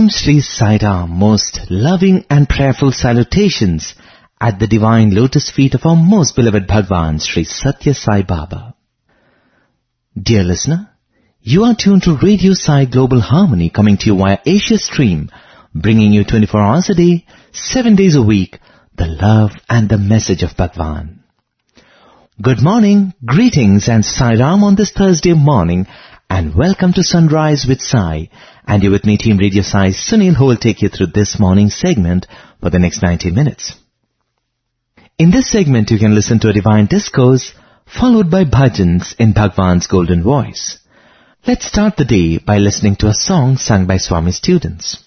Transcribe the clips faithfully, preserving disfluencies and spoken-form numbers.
Om Shri Sai Ram, most loving and prayerful salutations at the divine lotus feet of our most beloved Bhagwan, Shri Satya Sai Baba. Dear listener, you are tuned to Radio Sai Global Harmony, coming to you via Asia Stream, bringing you twenty-four hours a day, seven days a week, the love and the message of Bhagwan. Good morning, greetings and Sai Ram on this Thursday morning, and welcome to Sunrise with Sai. And you're with me, Team Radio Sai, Sunil, who will take you through this morning's segment for the next ninety minutes. In this segment, you can listen to a divine discourse, followed by bhajans in Bhagwan's golden voice. Let's start the day by listening to a song sung by Swami students.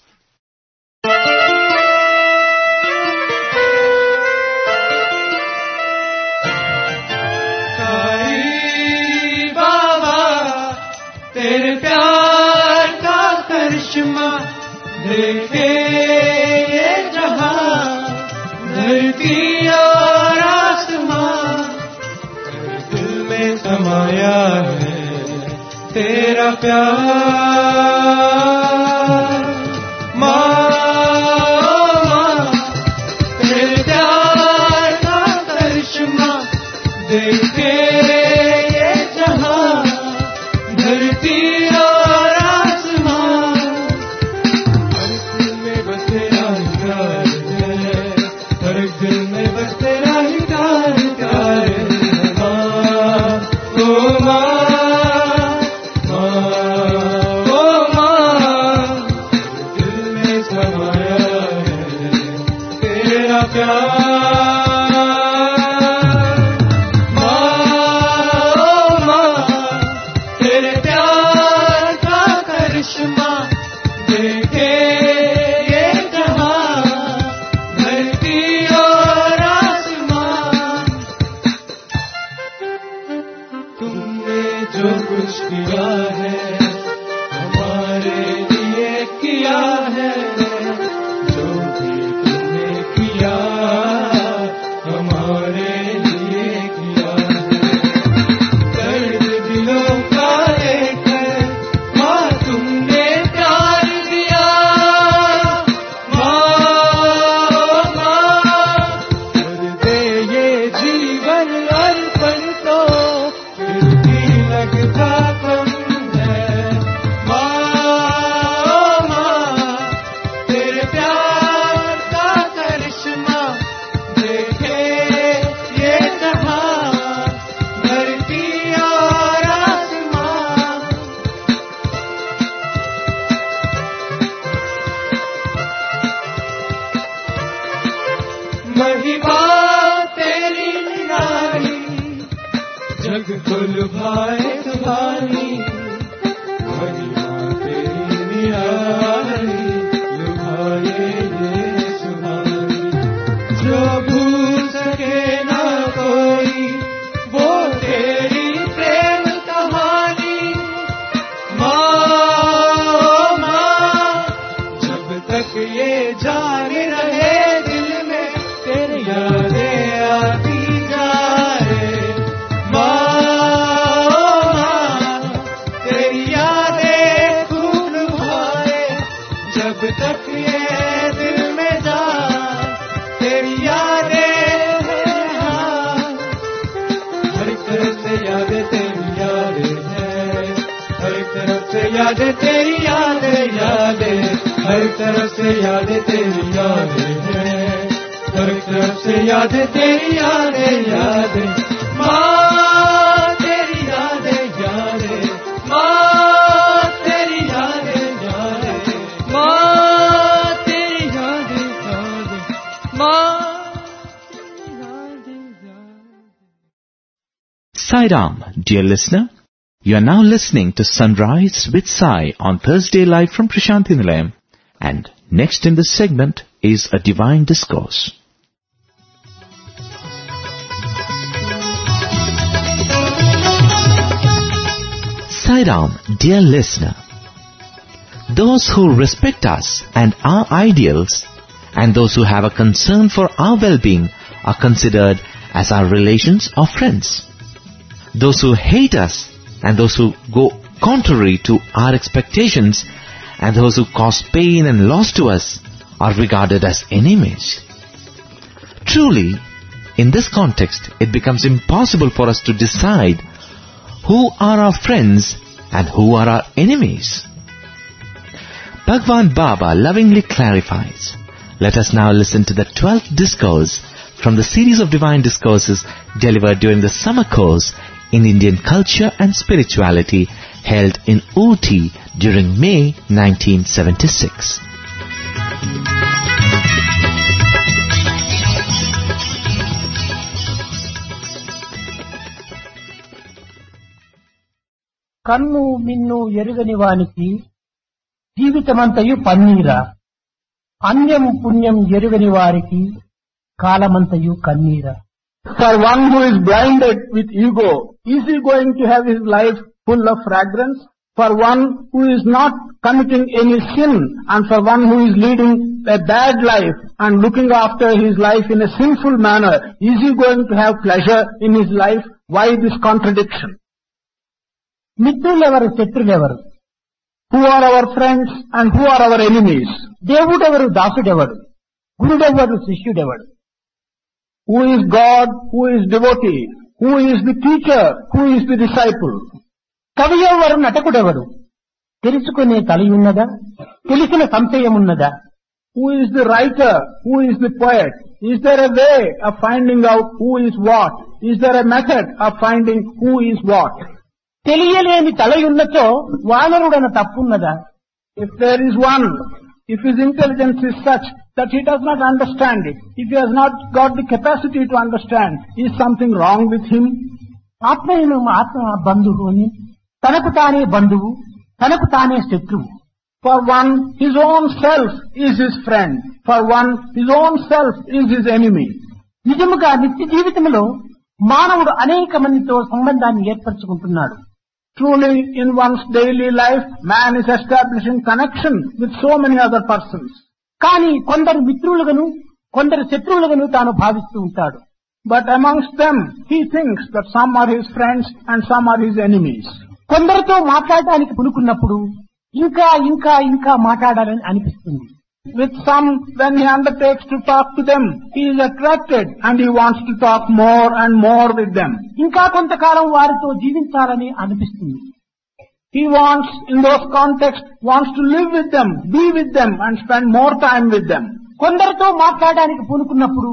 तेरे प्यार का करिश्मा देखे ये जहां, धरती और आसमां, दिल में समाया है तेरा प्यार। माँ तेरे प्यार का करिश्मा देखे ये जहां, धरती और आसमां, हर दिल में बस तेरा ही प्यार है, हर दिल में बस तेरा ही प्यार प्यार है। माँ ओ माँ, माँ ओ माँ, दिल में समाया है तेरा प्यार। यादें तेरी यादें यादें, हर तरफ से यादें तेरी यादें हैं, हर तरफ से यादें तेरी यादें यादें। माँ तेरी यादें यादें, माँ तेरी यादें यादें, माँ तेरी यादें यादें, माँ तेरी यादें यादें। Sai Ram, dear listener. You are now listening to Sunrise with Sai on Thursday live from Prashanthi Nilayam. And next in this segment is a divine discourse. Sai Ram, dear listener. Those who respect us and our ideals, and those who have a concern for our well-being, are considered as our relations or friends. Those who hate us and those who go contrary to our expectations and those who cause pain and loss to us are regarded as enemies. Truly, in this context, it becomes impossible for us to decide who are our friends and who are our enemies. Bhagwan Baba lovingly clarifies. Let us now listen to the twelfth discourse from the series of divine discourses delivered during the summer course in Indian culture and spirituality held in Ooty during May nineteen seventy-six. కన్ను మిన్ను ఎరుగని వానికి జీవితమంతయు పన్నీరా, అన్యం పుణ్యం ఎరుగని వారికి కాలమంతయు కన్నీరా. For one who is blinded with ego, is he going to have his life full of fragrance? For one who is not committing any sin, and for one who is leading a bad life and looking after his life in a sinful manner, is he going to have pleasure in his life? Why this contradiction? మిత్రులెవరు శత్రులెవరు? Who are our friends and who are our enemies? దేవుడెవరు దాసుడెవడు? గురుడెవరు శిష్యుడెవడు? Who is God? Who is devotee? Who is the teacher? Who is the disciple? కవి ఎవరు? నటకుడెవడు? తెలుసుకునే తలయున్నదా? తెలిసిన సంశయమున్నదా? Who is the writer? Who is the poet? Is there a way of finding out who is what? Is there a method of finding who is what? తెలియలేని తలయున్నచో వానరుడన తప్పున్నదా? If there is one, if his intelligence is such that he does not understand it, if he has not got the capacity to understand, is something wrong with him? ఆత్మను ఆత్మ బంధువు అని, తనకు తానే బంధువు, తనకు తానే శత్రువు. For one, his own self is his friend. For one, his own self is his enemy. నిజముగా నిత్య జీవితంలో మానవుడు అనేక మందితో సంబంధాన్ని ఏర్పరచుకుంటున్నాడు. Truly, in one's daily life, man is establishing connection with so many other persons. కానీ కొందరు మిత్రులుగాను కొందరు శత్రువులుగాను తాను భావిస్తూ ఉంటాడు. But amongst them, he thinks that some are his friends and some are his enemies. కొందరితో మాట్లాడడానికి పులుకున్నప్పుడు ఇంకా ఇంకా ఇంకా మాట్లాడాలని అనిపిస్తుంది. With some, when he undertakes to talk to them, he is attracted and he wants to talk more and more with them. ఇంకా కొంతకాలం వారితో జీవించాలని అనిపిస్తుంది. He wants, in those contexts, wants to live with them, be with them and spend more time with them. కొందరితో మాట్లాడడానికి పూనుకున్నప్పుడు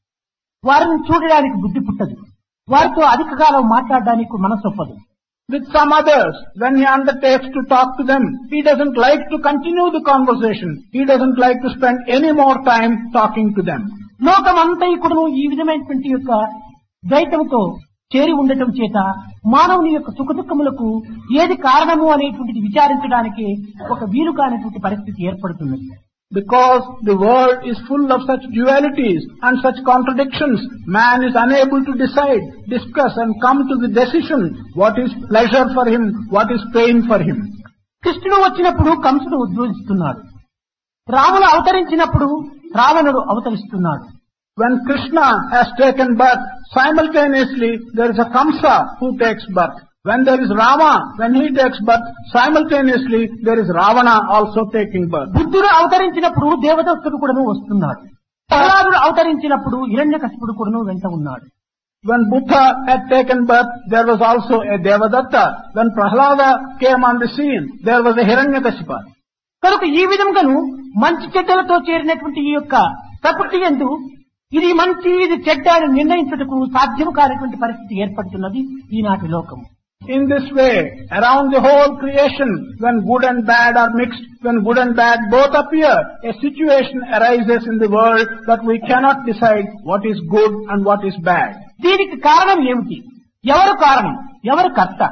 వారిని చూడడానికి బుద్ధి పుట్టదు. వారితో అధిక కాలం మాట్లాడడానికి మనసొప్పదు. With some others, when he undertakes to talk to them, he doesn't like to continue the conversation. He doesn't like to spend any more time talking to them. లోకమంతైకుడును ఈ విధమైనటువంటి యొక్క ద్వైతంతో చేరి ఉండటం చేత మానవుని యొక్క సుఖదుఖములకు ఏది కారణము అనేటువంటిది విచారించడానికి ఒక వీలు కానిటువంటి పరిస్థితి ఏర్పడుతున్నది. Because the world is full of such dualities and such contradictions, man is unable to decide, discuss and come to the decision what is pleasure for him, what is pain for him. కృష్ణుడు వచ్చినప్పుడు కంసుడు ఉద్భవిస్తున్నాడు. రాముడు అవతరించినప్పుడు రావణుడు అవతరిస్తున్నాడు. When Krishna has taken birth, simultaneously there is a Kamsa who takes birth. When there is Rama, when he takes birth, simultaneously there is Ravana also taking birth. బుద్ధుడు అవతరించినప్పుడు దేవదత్తుడు కూడాను వస్తున్నాడు. ప్రహ్లాదుడు అవతరించినప్పుడు హిరణ్యకశిపుడు కూడాను వెంట ఉన్నాడు. When Buddha had taken birth, there was also a Devadatta. When Prahlada came on the scene, there was a Hiranyakashipa. కనుక ఈ విధంగాను మంచి చెడ్డలతో చేరినటువంటి ఈ యొక్క ప్రకృతి యందు ఇది మంచి ఇది చెడ్డ అని నిర్ణయించుటకు సాధ్యం కానటువంటి పరిస్థితి ఏర్పడుతున్నది ఈనాటి లోకం. In this way, around the whole creation, when good and bad are mixed, when good and bad both appear, a situation arises in the world that we cannot decide what is good and what is bad. దీనికి కారణం ఏమిటి? ఎవరు కారణం? ఎవరు కర్త?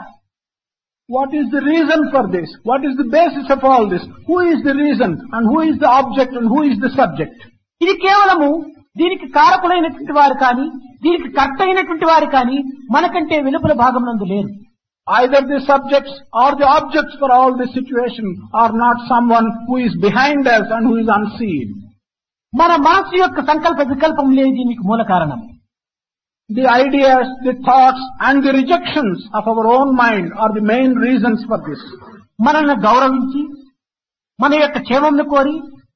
What is the reason for this? What is the basis of all this? Who is the reason and who is the object and who is the subject? ఇది కేవలము దీనికి కారకులైనటువంటి వారు కానీ దీనికి కర్త అయినటువంటి వారు కానీ మనకంటే వెలుపల భాగమునందు లేరు. Either the subjects or the objects for all this situation are not someone who is behind us and who is unseen. మన మనసు యొక్క సంకల్ప వికల్పములే దీనికి మూల కారణం. The ideas, the thoughts and the rejections of our own mind are the main reasons for this. మనల్ని గౌరవించి మన యొక్క క్షేమంను కోరి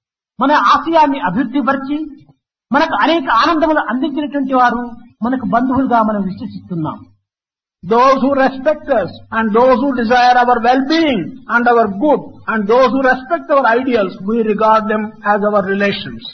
మన ఆశయాన్ని అభివృద్ధిపరిచి మనకు అనేక ఆనందములు అందించినటువంటి వారు మనకు బంధువులుగా మనం విశ్వసిస్తున్నాం. Those who respect us and those who desire our well-being and our good and those who respect our ideals, we regard them as our relations.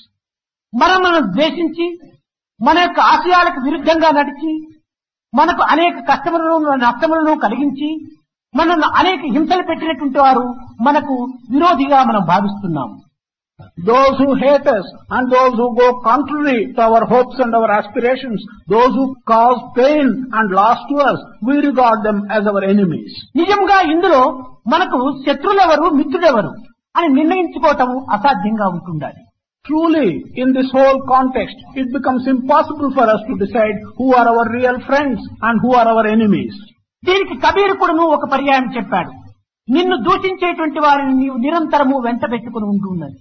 మనం మనం ద్వేషించి మన యొక్క ఆశయాలకు విరుద్ధంగా నడిచి మనకు అనేక కష్టములను నష్టములను కలిగించి మనల్ని అనేక హింసలు పెట్టినటువంటి వారు మనకు విరోధిగా మనం భావిస్తున్నాం. Those who hate us and those who go contrary to our hopes and our aspirations, those who cause pain and loss to us, we regard them as our enemies. నిజంగా ఇందులో మనకు శత్రులెవరు మిత్రుడెవరు అని నిర్ణయించుకోవటం అసాధ్యంగా ఉంటుండాలి. Truly, in this whole context, it becomes impossible for us to decide who are our real friends and who are our enemies. దీనికి కబీర్ కూడాను ఒక పర్యాయం చెప్పాడు. నిన్ను దూషించేటువంటి వారిని నీవు నిరంతరము వెంట పెట్టుకుని ఉంటున్నది.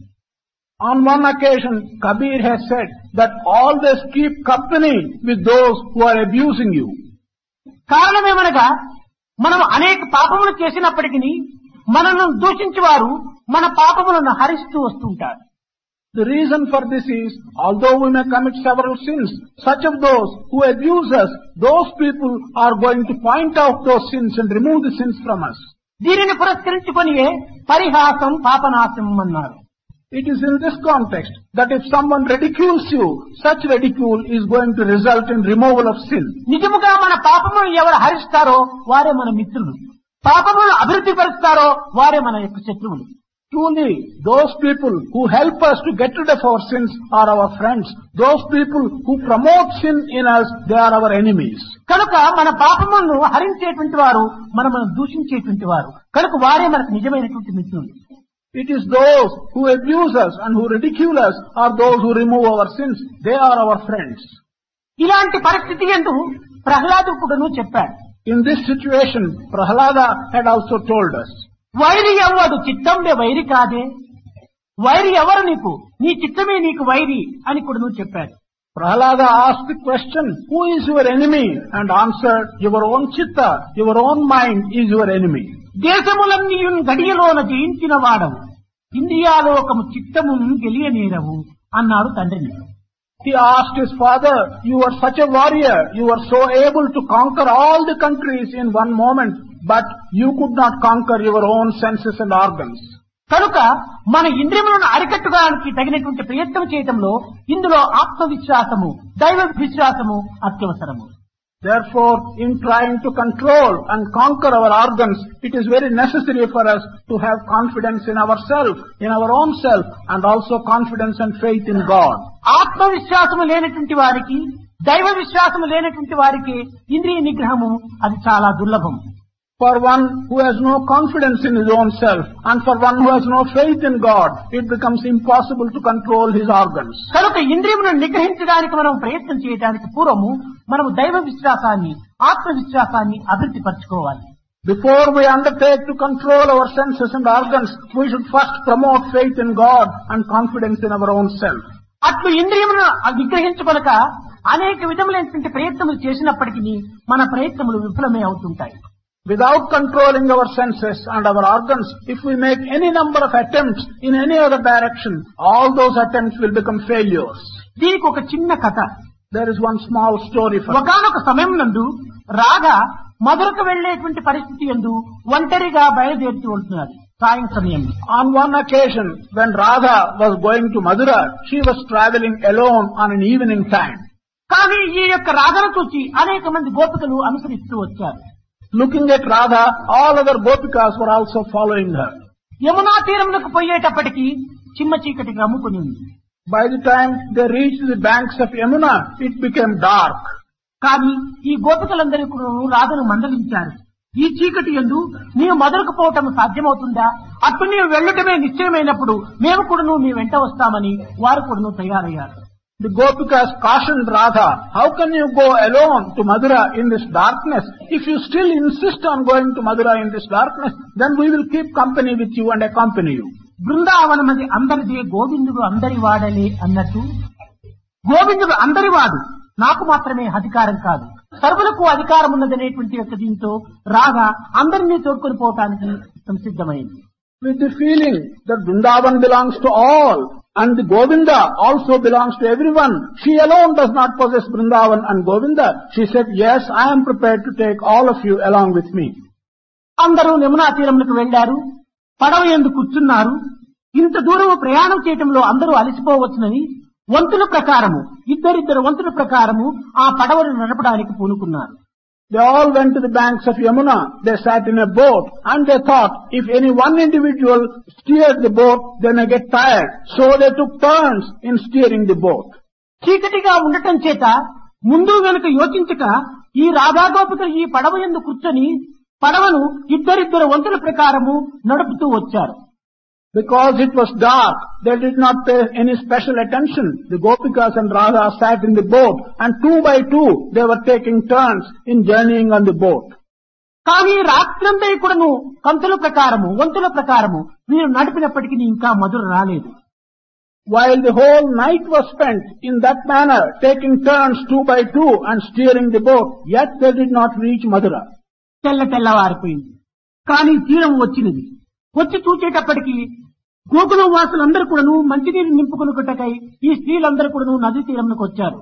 On one occasion, Kabir has said that always keep company with those who are abusing you. కారణమేమనగా మనం అనేక పాపములు చేసినప్పటికీ మనల్ని దూషించేవారు మన పాపములను హరిస్తూ వస్తుంటారు. The reason for this is, although we may commit several sins, such of those who abuse us, those people are going to point out those sins and remove the sins from us. దీనిని పురస్కరించుకొనియే పరిహాసం పాపనాశం అన్నారు. It is in this context that if someone ridicules you, such ridicule is going to result in removal of sin. నిజముగా మన పాపమును ఎవరు హరిస్తారో వారే మన మిత్రులు, పాపమును అభివృద్ధి పరుస్తారో వారే మన యొక్క శత్రువులు. Truly, those people who help us to get rid of our sins are our friends. Those people who promote sin in us, they are our enemies. కనుక మన పాపములను హరించేటువంటి వారు మనము దూషించేటువంటి వారు కనుక వారే మనకు నిజమైనటువంటి మిత్రులు. It is those who abuse us and who ridicule us are those who remove our sins. They are our friends. ఇలాంటి పరిస్థితి యందు ప్రహ్లాదుకుడును చెప్పాడు. In this situation, Prahlada had also told us. వైరి ఎవడు చిత్తంబే వైరి కాదే, వైరి ఎవరు నీకు, నీ చిత్తమే నీకు వైరి అని కూడాను చెప్పాడు. Prahlada asked the question, who is your enemy? And answered, your own chitta, your own mind is your enemy. దేశములన్నీ గడియలోన జయించిన వాడవు, ఇంద్రియాలోకము చిత్తము గెలియనేరవు అన్నాడు తండ్రిని. He asked his father, you are such a warrior, you are so able to conquer all the countries in one moment, but you could not conquer your own senses and organs. కనుక మన ఇంద్రియములను అరికట్టుకోవడానికి తగినటువంటి ప్రయత్నం చేయటంలో ఇందులో ఆత్మవిశ్వాసము దైవ విశ్వాసము అత్యవసరము. Therefore, in trying to control and conquer our organs, it is very necessary for us to have confidence in ourselves, in our own self, and also confidence and faith in God. ఆత్మవిశ్వాసము లేనటువంటి వారికి దైవ విశ్వాసము లేనటువంటి వారికి ఇంద్రియ నిగ్రహము అది చాలా దుర్లభం. For one who has no confidence in his own self and for one who has no faith in God, it becomes impossible to control his organs. కనుక ఇంద్రియములను నిగ్రహించడానికి మనం ప్రయత్నం చేయడానికి పూర్వము మనము దైవ విశ్వాసాన్ని ఆత్మవిశ్వాసాన్ని అభివృద్ధి పరచుకోవాలి. Before we undertake to control our senses and organs, we should first promote faith in God and confidence in our own self. అట్లు ఇంద్రియములను నిగ్రహించుకొనక అనేక విధములైనటువంటి ప్రయత్నములు చేసినప్పటికీ మన ప్రయత్నములు విఫలమే అవుతుంటాయి. Without controlling our senses and our organs, if we make any number of attempts in any other direction, all those attempts will become failures. దీనికి ఒక చిన్న కథ. There is one small story for ఒకనొక సమయం నందు రాగా మధురకు వెళ్లేటువంటి పరిస్థితి యందు ఒంటరిగా బయలుదేరుతూ ఉంటున్నది సాయం సమయం. On one occasion, when Radha was going to Madura, she was traveling alone on an evening time. కానీ ఈ యొక్క రాధను చూసి అనేక మంది గోపికలు అనుసరిస్తూ వచ్చారు. Looking at Radha, all other gopikas were also following her. Yamuna తీరమునకు పోయేటప్పటికి చిమ్మ చీకటికి అమ్ముకుని ఉంది. By the time they reached the banks of Yamuna, it became dark. కానీ ఈ గోపికలందరూ కూడా రాధను మందలించారు. ఈ చీకటి యందు నీవు మధురకు పోవటం సాధ్యమవుతుందా? అప్పుడు నీవు వెళ్ళటమే నిశ్చయమైనప్పుడు మేము కూడాను మీ వెంట వస్తామని వారు కూడాను తయారయ్యారు. The Gopikas cautioned Radha, how can you go alone to Madura in this darkness? If you still insist on going to Madura in this darkness, then we will keep company with you and accompany you. బృందావనమది అందరిదే, గోవిందుడు అందరి వాడలే అన్నట్టు గోవిందుడు అందరి వాడు, నాకు మాత్రమే అధికారం కాదు, సర్వులకు అధికారం ఉన్నదనేటువంటి యొక్క దీంతో రాధ అందరినీ తోడ్కొని పోవటానికి సంసిద్ధమైంది. with the feeling that Vrindavan belongs to all and the Govinda also belongs to everyone. She alone does not possess Vrindavan and Govinda. She said, yes, I am prepared to take all of you along with me. అందరూ యమునా తీరములకు వెళ్లారు. పడవ యందు కూర్చున్నారు. ఇంత దూరం ప్రయాణం చేయటంలో అందరూ అలసిపోవచ్చునని వంతుల ప్రకారము ఇద్దరిద్దరు వంతుల ప్రకారము ఆ పడవను నడపడానికి పూనుకున్నారు. They all went to the banks of Yamuna. They sat in a boat and they thought if any one individual steered the boat, they may get tired. So they took turns in steering the boat. చీకటిగా ఉండటం చేత ముందు వెనుక యోచించక ఈ రాధాగోపికలు ఈ పడవ యందు కూర్చొని పడవను ఇద్దరిద్దరు వంతుల ప్రకారము నడుపుతూ వచ్చారు. Because it was dark, they did not pay any special attention. The Gopikas and Radha sat in the boat and two by two they were taking turns in journeying on the boat. కానీ రాత్రంతా కూడాను కంతుల ప్రకారము వంతుల ప్రకారము వీరు నడిపినప్పటికీ ఇంకా మధుర రాలేదు. While the whole night was spent in that manner, taking turns two by two and steering the boat, yet they did not reach Madura. తెల్ల తెల్లవారిపోయింది. కానీ తీరం వచ్చినది. వచ్చి చూచేటప్పటికి గోకులం వాసులందరూ కూడాను మంచినీరు నింపుకొనుటకై ఈ స్త్రీలందరూ కూడాను నది తీరంలోకి వచ్చారు.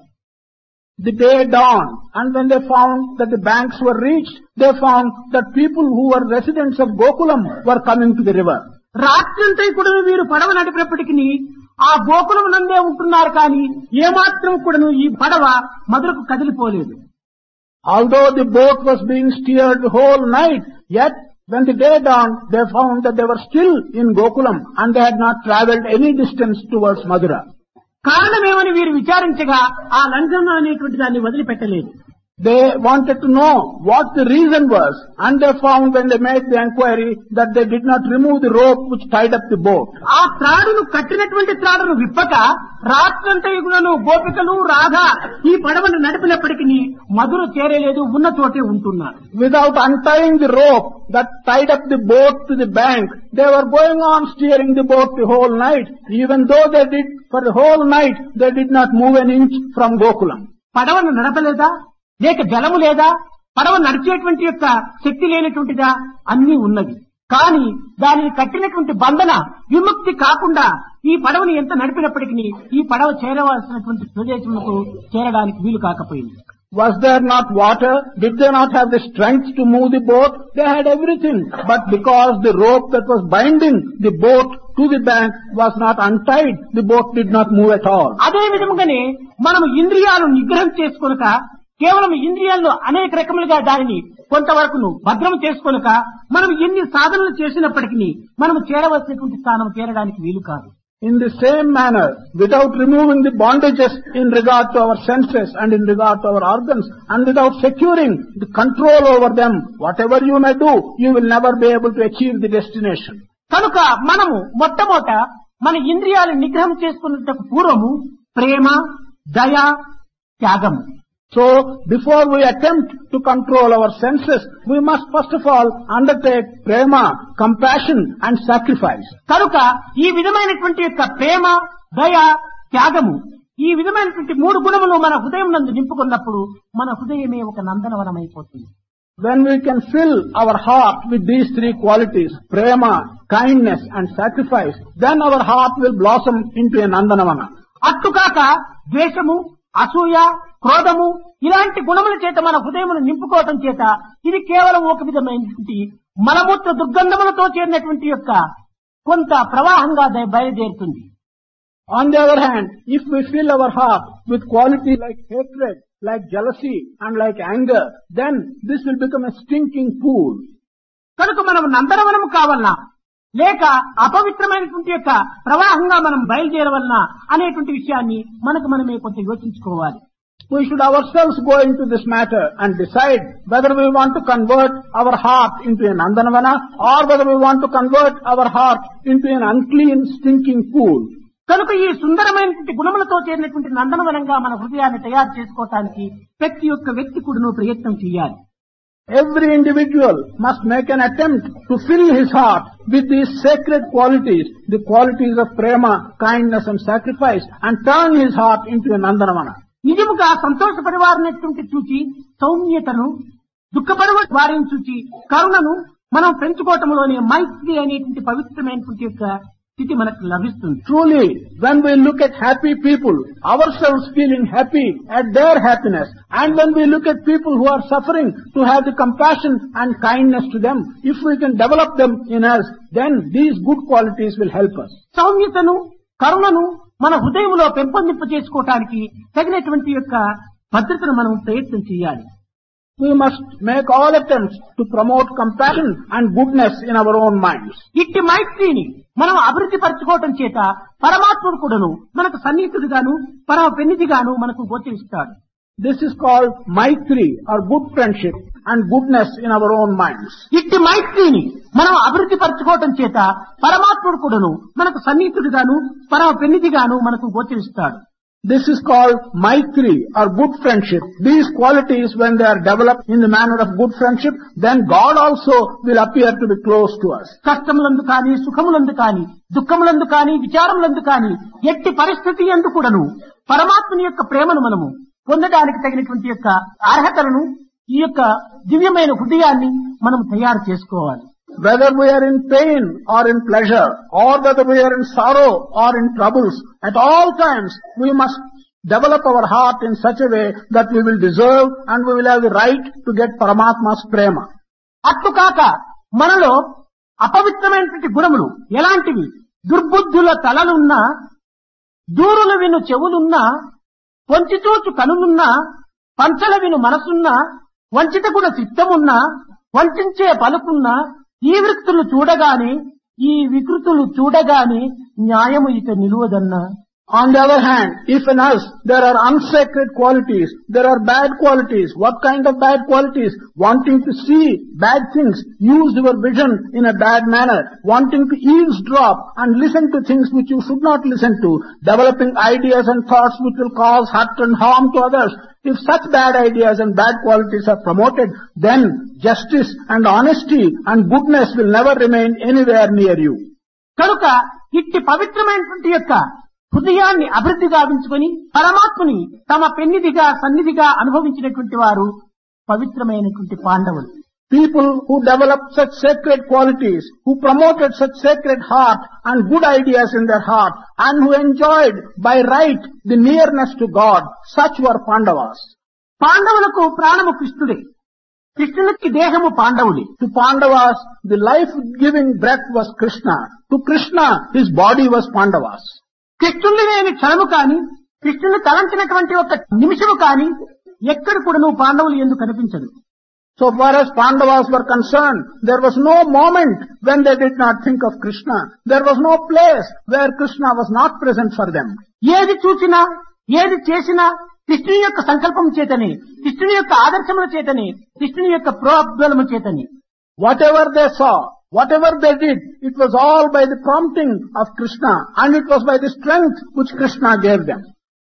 The day dawned, and when they found that the banks were reached, they found that people who were residents of Gokulam were coming to the river. రాత్రంతా కూడా వీరు పడవ నడిపినప్పటికీ ఆ గోకులం నందే ఉంటున్నారు కానీ ఏమాత్రం కూడాను ఈ పడవ మధురకు కదిలిపోలేదు. Although the boat was being steered the whole night, yet when the day dawned, they found that they were still in Gokulam and they had not travelled any distance towards Madura. కారణమేమని వీరు విచారించగా ఆ లంఘనం అనేటువంటి దాన్ని వదిలిపెట్టలేదు. They wanted to know what the reason was, and they found when they made the enquiry that they did not remove the rope which tied up the boat. ఆ త్రాడును కట్టినటువంటి త్రాడును విప్పక రాత్రంతా యుగులను గోపికలు రాధా ఈ పడవను నడిపినప్పటికీ మధుర చేరలేదు, ఉన్న చోటే ఉంటున్నారు. Without untying the rope that tied up the boat to the bank, they were going on steering the boat the whole night. Even though they did for the whole night, they did not move an inch from Gokulam. పడవను నడపలేదా, లేక జలము లేదా, పడవ నడిచేటువంటి యొక్క శక్తి లేనటువంటిదా, అన్నీ ఉన్నది. కానీ దానిని కట్టినటువంటి బంధన విముక్తి కాకుండా ఈ పడవని ఎంత నడిపినప్పటికీ ఈ పడవ చేరవలసినటువంటి ప్రదేశంలో చేరడానికి వీలు కాకపోయింది. Was there not water? Did they not have the strength to move the boat? They had everything. But because the rope that was binding the boat to the bank was not untied, the boat did not move at all. అదే విధముగానే మనము ఇంద్రియాలను నిగ్రహం చేసుకొనక కేవలం ఇంద్రియాల్లో అనేక రకములుగా దానిని కొంతవరకు భద్రం చేసుకొనక మనం ఎన్ని సాధనలు చేసినప్పటికీ మనం చేరవలసినటువంటి స్థానం చేరడానికి వీలు కాదు. In the same manner, without removing the bondages in regard to our senses and in regard to our organs, and without securing the control over them, whatever you may do, you will never be able to achieve the destination. కనుక మనము మొట్టమొదట మన ఇంద్రియాలను నిగ్రహం చేసుకున్నటకు పూర్వము ప్రేమ, దయ, త్యాగము. So, before we attempt to control our senses, we must first of all undertake prema, compassion and sacrifice. కనుక ఈ విధమైనటువంటి యొక్క ప్రేమ, దయ, త్యాగము ఈ విధమైనటువంటి మూడు గుణములు మన హృదయం నందు నింపుకున్నప్పుడు మన హృదయమే ఒక నందనవనం అయిపోతుంది. When we can fill our heart with these three qualities, prema, kindness and sacrifice, then our heart will blossom into a nandanavana. అట్టుకాక ద్వేషము, అసూయ, క్రోధము ఇలాంటి గుణముల చేత మన హృదయమును నింపుకోవటం చేత ఇది కేవలం ఒక విధమైనటువంటి మలమూత్ర దుర్గంధములతో చేరినటువంటి యొక్క కొంత ప్రవాహంగా బయలుదేరుతుంది. On the other hand, if we fill our heart with qualities like hatred, like jealousy and like anger, then this will become a stinking pool. కనుక మనం నందనవనము కావాలన్నా లేక అపవిత్రమైనటువంటి యొక్క ప్రవాహంగా మనం బయలుదేరవలనా అనేటువంటి విషయాన్ని మనకు మనమే కొంత యోచించుకోవాలి. We should ourselves go into this matter and decide whether we want to convert our heart into a nandanavana or whether we want to convert our heart into an unclean, stinking pool. కనుక ఈ సుందరమైనటువంటి గుణములతో చేరినటువంటి నందనవనంగా మన హృదయాన్ని తయారు చేసుకోవటానికి ప్రతి ఒక్క వ్యక్తి కూడా ప్రయత్నం చేయాలి. Every individual must make an attempt to fill his heart with these sacred qualities, the qualities of prema, kindness and sacrifice, and turn his heart into a nandanavana. నిజముగా సంతోషపడి వారినటువంటి చూచి సౌమ్యతను, దుఃఖపడి వారిని చూచి కరుణను, మనం పెంచుకోవటంలోనే మైత్రి అనేటువంటి పవిత్రమైనటువంటి యొక్క స్థితి మనకు లభిస్తుంది. Truly, when we look at happy people, ourselves feeling happy at their happiness, and when we look at people who are suffering, to have the compassion and kindness to them, if we can develop them in us, then these good qualities will help us. సౌమ్యతను, కరుణను మన హృదయంలో పెంపొందింప చేసుకోవటానికి తగినటువంటి యొక్క భద్రతను మనం ప్రయత్నం చేయాలి. We must make all attempts to promote compassion and goodness in our own minds. ఇట్టి మైత్రిని మనం అభివృద్ధి పరచుకోవటం చేత పరమాత్ముడు కూడాను మనకు సన్నిహితుడిగాను పరమ పెన్నిధిగాను మనకు గోచరిస్తాడు. This is called maitri or good friendship and goodness in our own minds. ఇట్టి మైత్రిని మనం అభివృద్ధి పరచుకోవటం చేత పరమాత్ముడు కూడాను మనకు సన్నిహితుడిగాను పరమ పెన్నిధిగాను మనకు గోచరిస్తాడు. This is called maitri or good friendship. These qualities, when they are developed in the manner of good friendship, then God also will appear to be close to us. కష్టములందు కానీ, సుఖములందు కానీ, దుఃఖములందు కానీ, విచారములందు కానీ, ఎట్టి పరిస్థితి యందు కూడాను పరమాత్మని యొక్క ప్రేమను మనము పొందడానికి తగినటువంటి యొక్క అర్హతలను ఈ యొక్క దివ్యమైన హృదయాన్ని మనం తయారు చేసుకోవాలి. Whether we are in pain or in pleasure, or whether we are in sorrow or in troubles, at all times we must develop our heart in such a way that we will deserve and we will have the right to get Paramatma's prema. అట్లు కాక మనలో అపవిత్రమైనటువంటి గుణములు ఎలాంటివి? దుర్బుద్ధుల తలలున్నా, దూరుల విను చెవులున్నా, పొంచిచూచు కనులున్నా, పంచల విను మనసున్నా, వంచిత గుణ చిత్తమున్నా, వంచించే పలుకున్నా, ఈ వృత్తులు చూడగానే, ఈ వికృతులు చూడగానే న్యాయము ఇక నిలువదన్నా. On the other hand, if in us there are unsacred qualities, there are bad qualities. What kind of bad qualities? Wanting to see bad things, use your vision in a bad manner, wanting to eavesdrop and listen to things which you should not listen to, developing ideas and thoughts which will cause hurt and harm to others. If such bad ideas and bad qualities are promoted, then justice and honesty and goodness will never remain anywhere near you. కనుక ఇట్టి పవిత్రమైనటువంటి యొక్క హృదయాన్ని అభివృద్ధి గావించుకొని పరమాత్మని తమ పెన్నిధిగా సన్నిధిగా అనుభవించినటువంటి వారు పవిత్రమైనటువంటి పాండవులు. People who developed such sacred qualities, who promoted such sacred heart and good ideas in their heart, and who enjoyed by right the nearness to God, such were Pandavas. పాండవులకు ప్రాణము కృష్ణుడే, కృష్ణునికి దేహము పాండవులే. To Pandavas, the life-giving breath was Krishna. To Krishna, his body was Pandavas. కృష్ణుని లేని క్షణము కాని, కృష్ణుని తలంచినటువంటి ఒక నిమిషము కాని ఎక్కడ కూడా నువ్వు పాండవులు ఎందుకు కనిపించదు. So far as Pandavas were concerned, there was no moment when they did not think of Krishna. There was no place where Krishna was not present for them. ఏది చూసినా, ఏది చేసినా కృష్ణుని యొక్క సంకల్పం చేతనే, కృష్ణుని యొక్క ఆదర్శముల చేతనే, కృష్ణుని యొక్క ప్రోద్బలము చేతనే. Whatever they saw, whatever they did, it was all by the prompting of Krishna, and it was by the strength which Krishna gave them.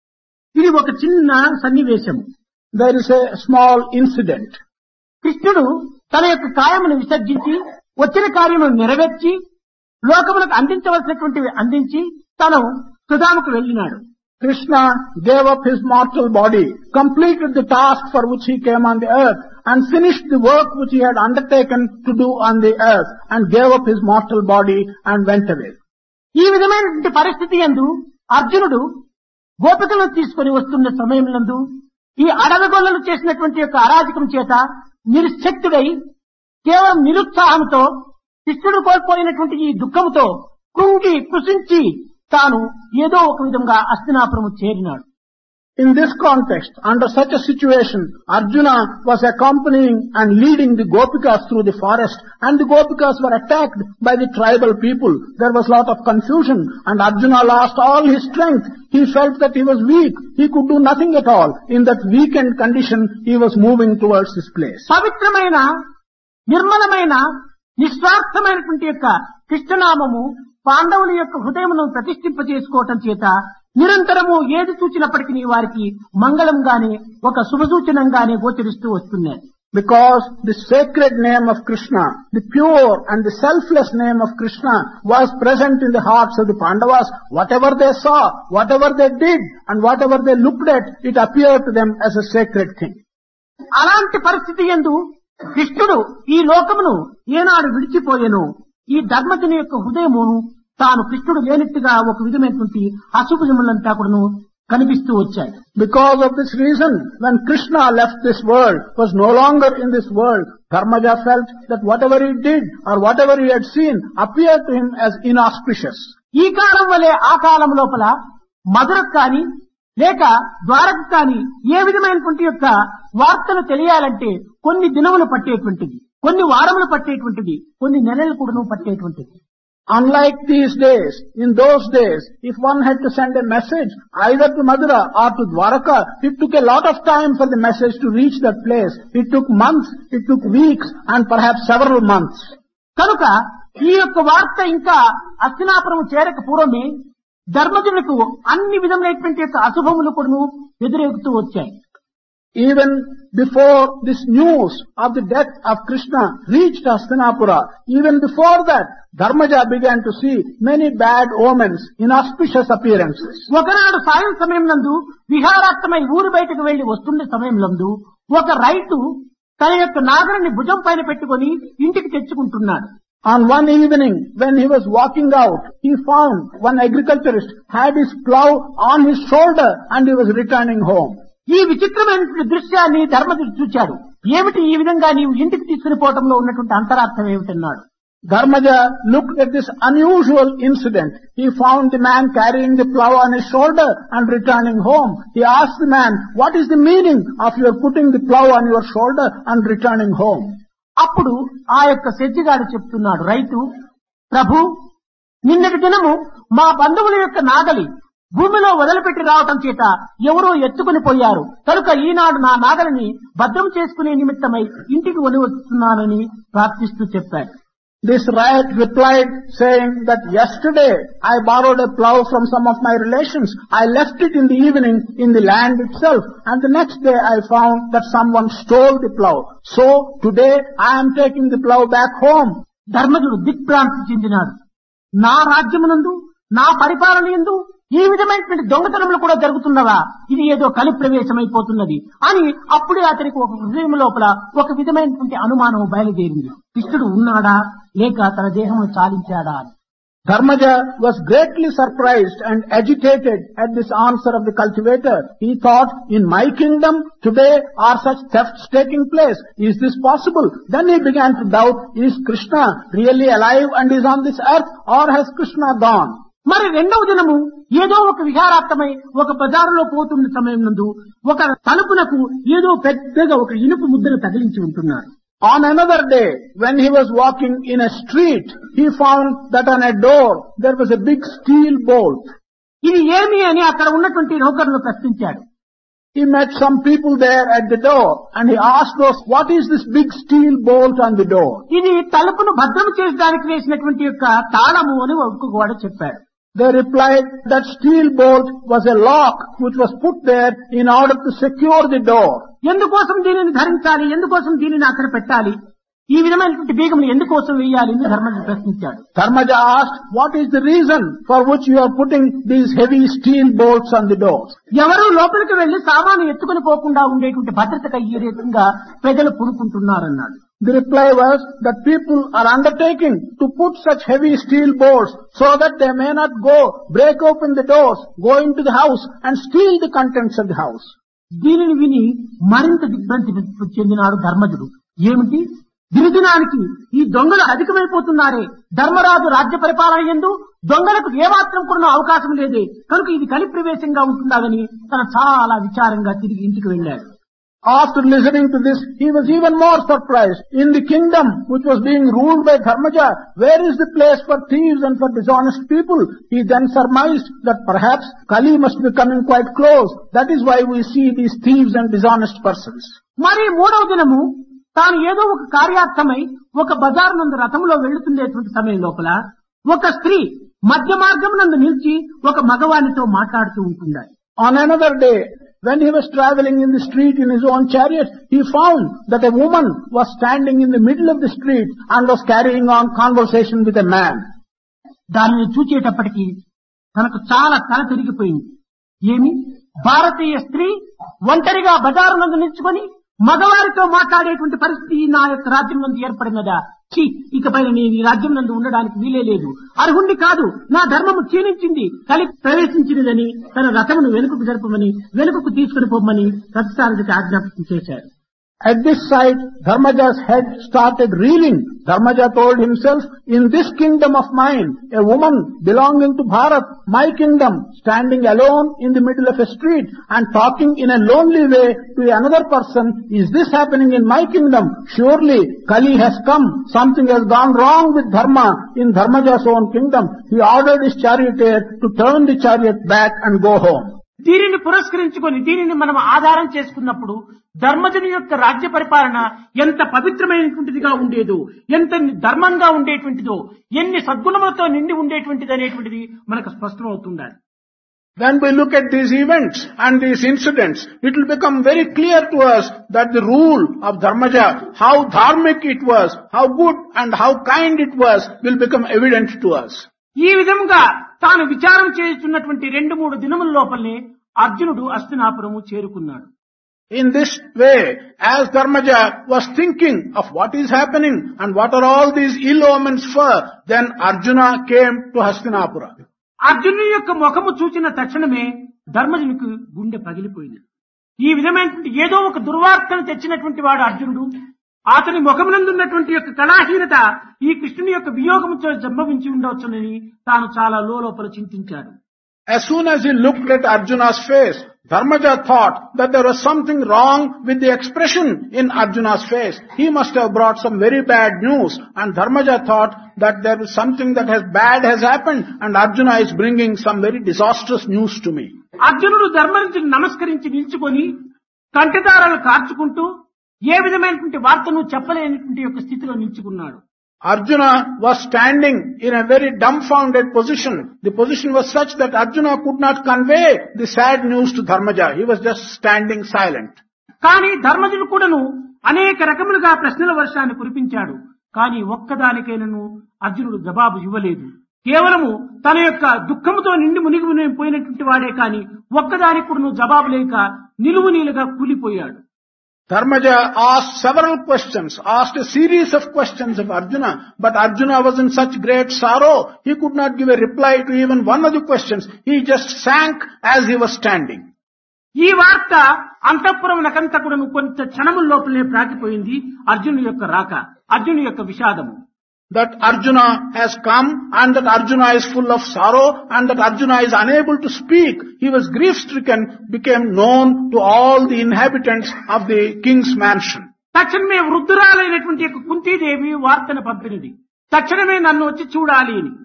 ఇది ఒక చిన్న సన్నివేశం. There is a small incident. కృష్ణుడు తన యొక్క కాయమును విసర్జించి వచ్చిన కార్యమును నెరవేర్చి లోకములకు అందించవలసినటువంటివి అందించి తను సుధాముకు వెళ్ళినాడు. Krishna gave up his mortal body, completed the task for which he came on the earth, and finished the work which he had undertaken to do on the earth, and gave up his mortal body and went away. ఈ విధమైనటువంటి పరిస్థితి యందు అర్జునుడు గోపికలను తీసుకుని వస్తున్న సమయంలో ఈ అడవిగొల్లలు చేసినటువంటి యొక్క అరాజకం చేత నిరుశక్తుడై కేవలం నిరుత్సాహంతో కృష్ణుడు కోల్పోయినటువంటి ఈ దుఃఖంతో కుంగి కృషించి తాను ఏదో ఒక విధంగా Hastinapuram చేరినాడు. In this context, under such a situation, Arjuna was accompanying and leading the Gopikas through the forest, and the Gopikas were attacked by the tribal people. There was a lot of confusion, and Arjuna lost all his strength. He felt that he was weak. He could do nothing at all. In that weakened condition, he was moving towards this place. పవిత్రమైన, నిర్మలమైన, నిస్వార్థమైనటువంటి యొక్క కృష్ణనామము పాండవుల యొక్క హృదయమును ప్రతిష్ఠింప చేసుకోవటం చేత నిరంతరము ఏది చూచినప్పటికీ వారికి మంగళంగానే ఒక శుభసూచనంగానే గోచరిస్తూ వస్తున్నాయి. Because the sacred name of Krishna, the pure and the selfless name of Krishna was present in the hearts of the Pandavas. Whatever they saw, whatever they did, and whatever they looked at, it appeared to them as a sacred thing. అలాంటి పరిస్థితి యందు కృష్ణుడు ఈ లోకమును ఏనాడు విడిచిపోయెను ఈ ధర్మజుని యొక్క హృదయమును తాను కృష్ణుడు లేనట్టుగా ఒక విధమైనటువంటి అశుభములంతా కూడాను కనిపిస్తూ వచ్చాయి. Because of this reason, when Krishna left this world, was no longer in this world, Dharmaja felt that whatever he did or whatever he had seen appeared to him as inauspicious. ఈ కాలం వలె ఆ కాలం లోపల మధురకు కానీ లేక ద్వారకు కానీ ఏ విధమైనటువంటి యొక్క వార్తను తెలియాలంటే కొన్ని దినములు పట్టేటువంటిది, కొన్ని వారములు పట్టేటువంటిది, కొన్ని నెలలు కూడాను పట్టేటువంటిది. Unlike these days, in those days, if one had to send a message either to Madura or to Dwaraka, it took a lot of time for the message to reach that place. It took months, it took weeks, and perhaps several months. కనుక ఈ యొక్క వార్త ఇంకా హస్తినాపురము చేరక పూర్వమే ధర్మజులకు అన్ని విధములైనటువంటి యొక్క అశుభములు కూడాను ఎదురెగుతూ వచ్చాయి. Even before this news of the death of Krishna reached Hastinapura, even before that, Dharmaja began to see many bad omens, inauspicious appearances. ఒకనాడు సాయం సమయం నందు విహారార్థమై ఊరు బయటకు వెళ్లి వస్తున్న సమయం నందు ఒక రైతు తన యొక్క నాగరిని భుజం పైన పెట్టుకుని ఇంటికి తెచ్చుకుంటున్నాడు. On one evening, when he was walking out, he found one agriculturist had his plough on his shoulder and he was returning home. ఈ విచిత్రమైనటువంటి దృశ్యాన్ని ధర్మజుడు చూచాడు. ఏమిటి ఈ విధంగా నీవు ఇంటికి తీసుకుని పోవటంలో ఉన్నటువంటి అంతరార్థం ఏమిటన్నాడు. Dharmaja looked at this unusual incident. He found the man carrying the plough on his shoulder and returning home. He asked the man, what is the meaning of your putting the plough on your shoulder and returning home? అప్పుడు ఆ యొక్క సెజ్జిగాడు చెప్తున్నాడు, రైతు, ప్రభు, నిన్నటి దినము మా బంధువుల యొక్క నాగలి భూమిలో వదిలిపెట్టి రావటం చేత ఎవరో ఎత్తుకుని పోయారు. కనుక ఈనాడు నా నాగలిని భద్రం చేసుకునే నిమిత్తమై ఇంటికి కొని వస్తున్నానని ప్రార్థిస్తూ చెప్పాడు. This rat replied saying that yesterday I borrowed a plough from some of my relations. I left it in the evening in the land itself, and the next day I found that someone stole the plough. So today I am taking the plough back home. ధర్మజుడు దిగ్భ్రాంతి చెందినాడు. నా రాజ్యమునందు నా పరిపాలన యందు ఈ విధమైనటువంటి దొంగతనములు కూడా జరుగుతున్నవా, ఇది ఏదో కలి ప్రవేశమైపోతున్నది అని అప్పుడే అతనికి ఒక హృదయం లోపల ఒక విధమైనటువంటి అనుమానం బయలుదేరింది. కృష్ణుడు ఉన్నాడా లేక తన దేహమును చాలించాడా అని. Dharmaja was greatly surprised and agitated at this answer of the cultivator. He thought, in my kingdom today are such thefts taking place. Is this possible? Then he began to doubt, is Krishna really alive and is on this earth, or has Krishna gone? మరి రెండవ దినము ఏదో ఒక విహారార్థమై ఒక బజారులో పోతున్న సమయం నందు ఒక తలుపునకు ఏదో పెద్దగా ఒక ఇనుప ముద్దను తగిలించి ఉంటున్నారు. On another day, when he was walking in a street, he found that on a door there was a big steel bolt. ఇది ఏమి అని అక్కడ ఉన్నటువంటి నౌకరులు ప్రశ్నించాడు. He met some people there at the door and he asked those, what is this big steel bolt on the door? ఇది తలుపును భద్రం చేయడానికి వేసినటువంటి యొక్క తాళము అని ఒక్కొక్కవాడు చెప్పాడు. They replied that steel bolt was a lock which was put there in order to secure the door. ఎందుకోసం దీనిని ధరించాలి, ఎందుకోసం దీనిని అక్కడ పెట్టాలి, ఈ విధమైనటువంటి బీగములు ఎందుకోసం వేయాలి అని ధర్మజుడు ప్రశ్నించాడు. Dharmaja asked, what is the reason for which you are putting these heavy steel bolts on the doors? ఎవరు లోపలికి వెళ్లి సామాను ఎత్తుకుని పోకుండా ఉండేటువంటి భద్రతకు ఈ రకంగా ప్రజలు పూనుకుంటున్నారన్నాడు. The reply was that people are undertaking to put such heavy steel bolts so that they may not go, break open the doors, go into the house and steal the contents of the house. దీనిని విని మరింత దిగ్భ్రాంతి చెందినాడు ధర్మజుడు. ఏమిటి, దినదినానికి ఈ దొంగలు అధికమైపోతున్నారే, ధర్మరాజు రాజ్య పరిపాలన యందు దొంగలకు ఏమాత్రం కూడా అవకాశం లేదే, కనుక ఇది కలి ప్రవేశంగా ఉంటుందని తన చాలా విచారంగా తిరిగి ఇంటికి వెళ్ళాడు. After listening to this, he was even more surprised. In the kingdom which was being ruled by Dharmaja, where is the place for thieves and for dishonest people? He then surmised that perhaps Kali must be coming quite close. That is why we see these thieves and dishonest persons. మరి మూడవ దినము తాను ఏదో ఒక కార్యార్థమై ఒక బజార్ నందు రథంలో వెళ్తుండేటువంటి సమయం లోపల ఒక స్త్రీ మధ్య మార్గం నందు నిలిచి ఒక మగవానితో మాట్లాడుతూ ఉంటున్నాడు. On another day, when he was traveling in the street in his own chariot, he found that a woman was standing in the middle of the street and was carrying on conversation with a man. దానిని చూచేటప్పటికి తనకు చాలా తల తిరిగిపోయింది. ఏమి, భారతీయ స్త్రీ ఒంటరిగా బజారు నందు నిల్చుకొని మగవారితో మాట్లాడేటువంటి పరిస్థితి నా యొక్క రాజ్యం నందు ఏర్పడినదా? ఛీ, ఇకపై నేను ఈ రాజ్యం నందు ఉండడానికి వీలే లేదు, అర్హుణ్ణి కాదు, నా ధర్మము క్షీణించింది, కలి ప్రవేశించినదని తన రథమును వెనుకకు జరపమని వెనుకకు తీసుకుని పోమని రథసారథికి ఆజ్ఞాపన చేశారు. At this sight, Dharmaja's head started reeling. Dharmaja told himself, in this kingdom of mine, a woman belonging to Bharat, my kingdom, standing alone in the middle of a street and talking in a lonely way to another person, is this happening in my kingdom? Surely Kali has come. Something has gone wrong with Dharma in Dharmaja's own kingdom. He ordered his charioteer to turn the chariot back and go home. దీనిని పురస్కరించుకొని దీనిని మనం ఆధారం చేసుకున్నప్పుడు ధర్మజుని యొక్క రాజ్య పరిపాలన ఎంత పవిత్రమైనటువంటిదిగా ఉండేదో, ఎంత ధర్మంగా ఉండేటువంటిదో, ఎన్ని సద్గుణములతో నిండి ఉండేటువంటిది అనేటువంటిది మనకు స్పష్టమవుతుండాలి. When we look at these events and these incidents, it will become very clear to us that the rule of Dharmaja, how dharmic it was, how good and how kind it was, will become evident to us. ఈ విధంగా తాను విచారం చేస్తున్నటువంటి రెండు మూడు దినముల లోపలనే అర్జునుడు హస్తినాపురము చేరుకున్నాడు. In this way, as Dharmaja was thinking of what is happening and what are all these ill omens for, then Arjuna came to Hastinapura. అర్జునుని యొక్క ముఖము చూచిన తక్షణమే ధర్మజునికి గుండె పగిలిపోయింది. ఈ విధమైనటువంటి ఏదో ఒక దుర్వార్తను తెచ్చినటువంటి వాడు అర్జునుడు. అతని ముఖమునందున్నటువంటి యొక్క కళాహీనత ఈ కృష్ణుని యొక్క వియోగంతో సంభవించి ఉండవచ్చునని తాను చాలా లోపల చింతించాడు. As soon as he looked at Arjuna's face, Dharmaja thought that there was something wrong with the expression in Arjuna's face. He must have brought some very bad news, and Dharmaja thought that there is something that has bad has happened and Arjuna is bringing some very disastrous news to me. అర్జునుడు ధర్మజుని నమస్కరించి నిల్చుకొని కంటిదారాలు కార్చుకుంటూ ఏ విధమైనటువంటి వార్తను చెప్పలేనటువంటి యొక్క స్థితిలో నిల్చుకున్నాడు. Arjuna was standing in a very dumbfounded position. The position was such that Arjuna could not convey the sad news to Dharmaja. He was just standing silent. కానీ ధర్మజుడు కూడాను అనేక రకములుగా ప్రశ్నల వర్షాన్ని కురిపించాడు. కానీ ఒక్కదానికైనను అర్జునుడు జవాబు ఇవ్వలేదు. కేవలము తన యొక్క దుఃఖముతో నిండి మునిగి పోయినటువంటి వాడే కానీ ఒక్కదానికి కూడాను జవాబు లేక నిలువు నీలుగా కూలిపోయాడు. Dharmaja asked several questions, asked a series of questions of Arjuna, but Arjuna was in such great sorrow, he could not give a reply to even one of the questions. He just sank as he was standing. ఈ వార్త అంతఃపురమునకంతా కూడా కొంత క్షణముల లోపలే ప్రాకిపోయింది. అర్జునుడి యొక్క రాక, అర్జునుడి యొక్క విషాదము. That Arjuna has come and that Arjuna is full of sorrow and that Arjuna is unable to speak. He was grief-stricken, became known to all the inhabitants of the king's mansion. తక్షణమే వృద్ధురాలైనటువంటి యొక్క కుంతీదేవి వార్తను పంపినది. తక్షణమే నన్ను వచ్చి చూడాలి అని.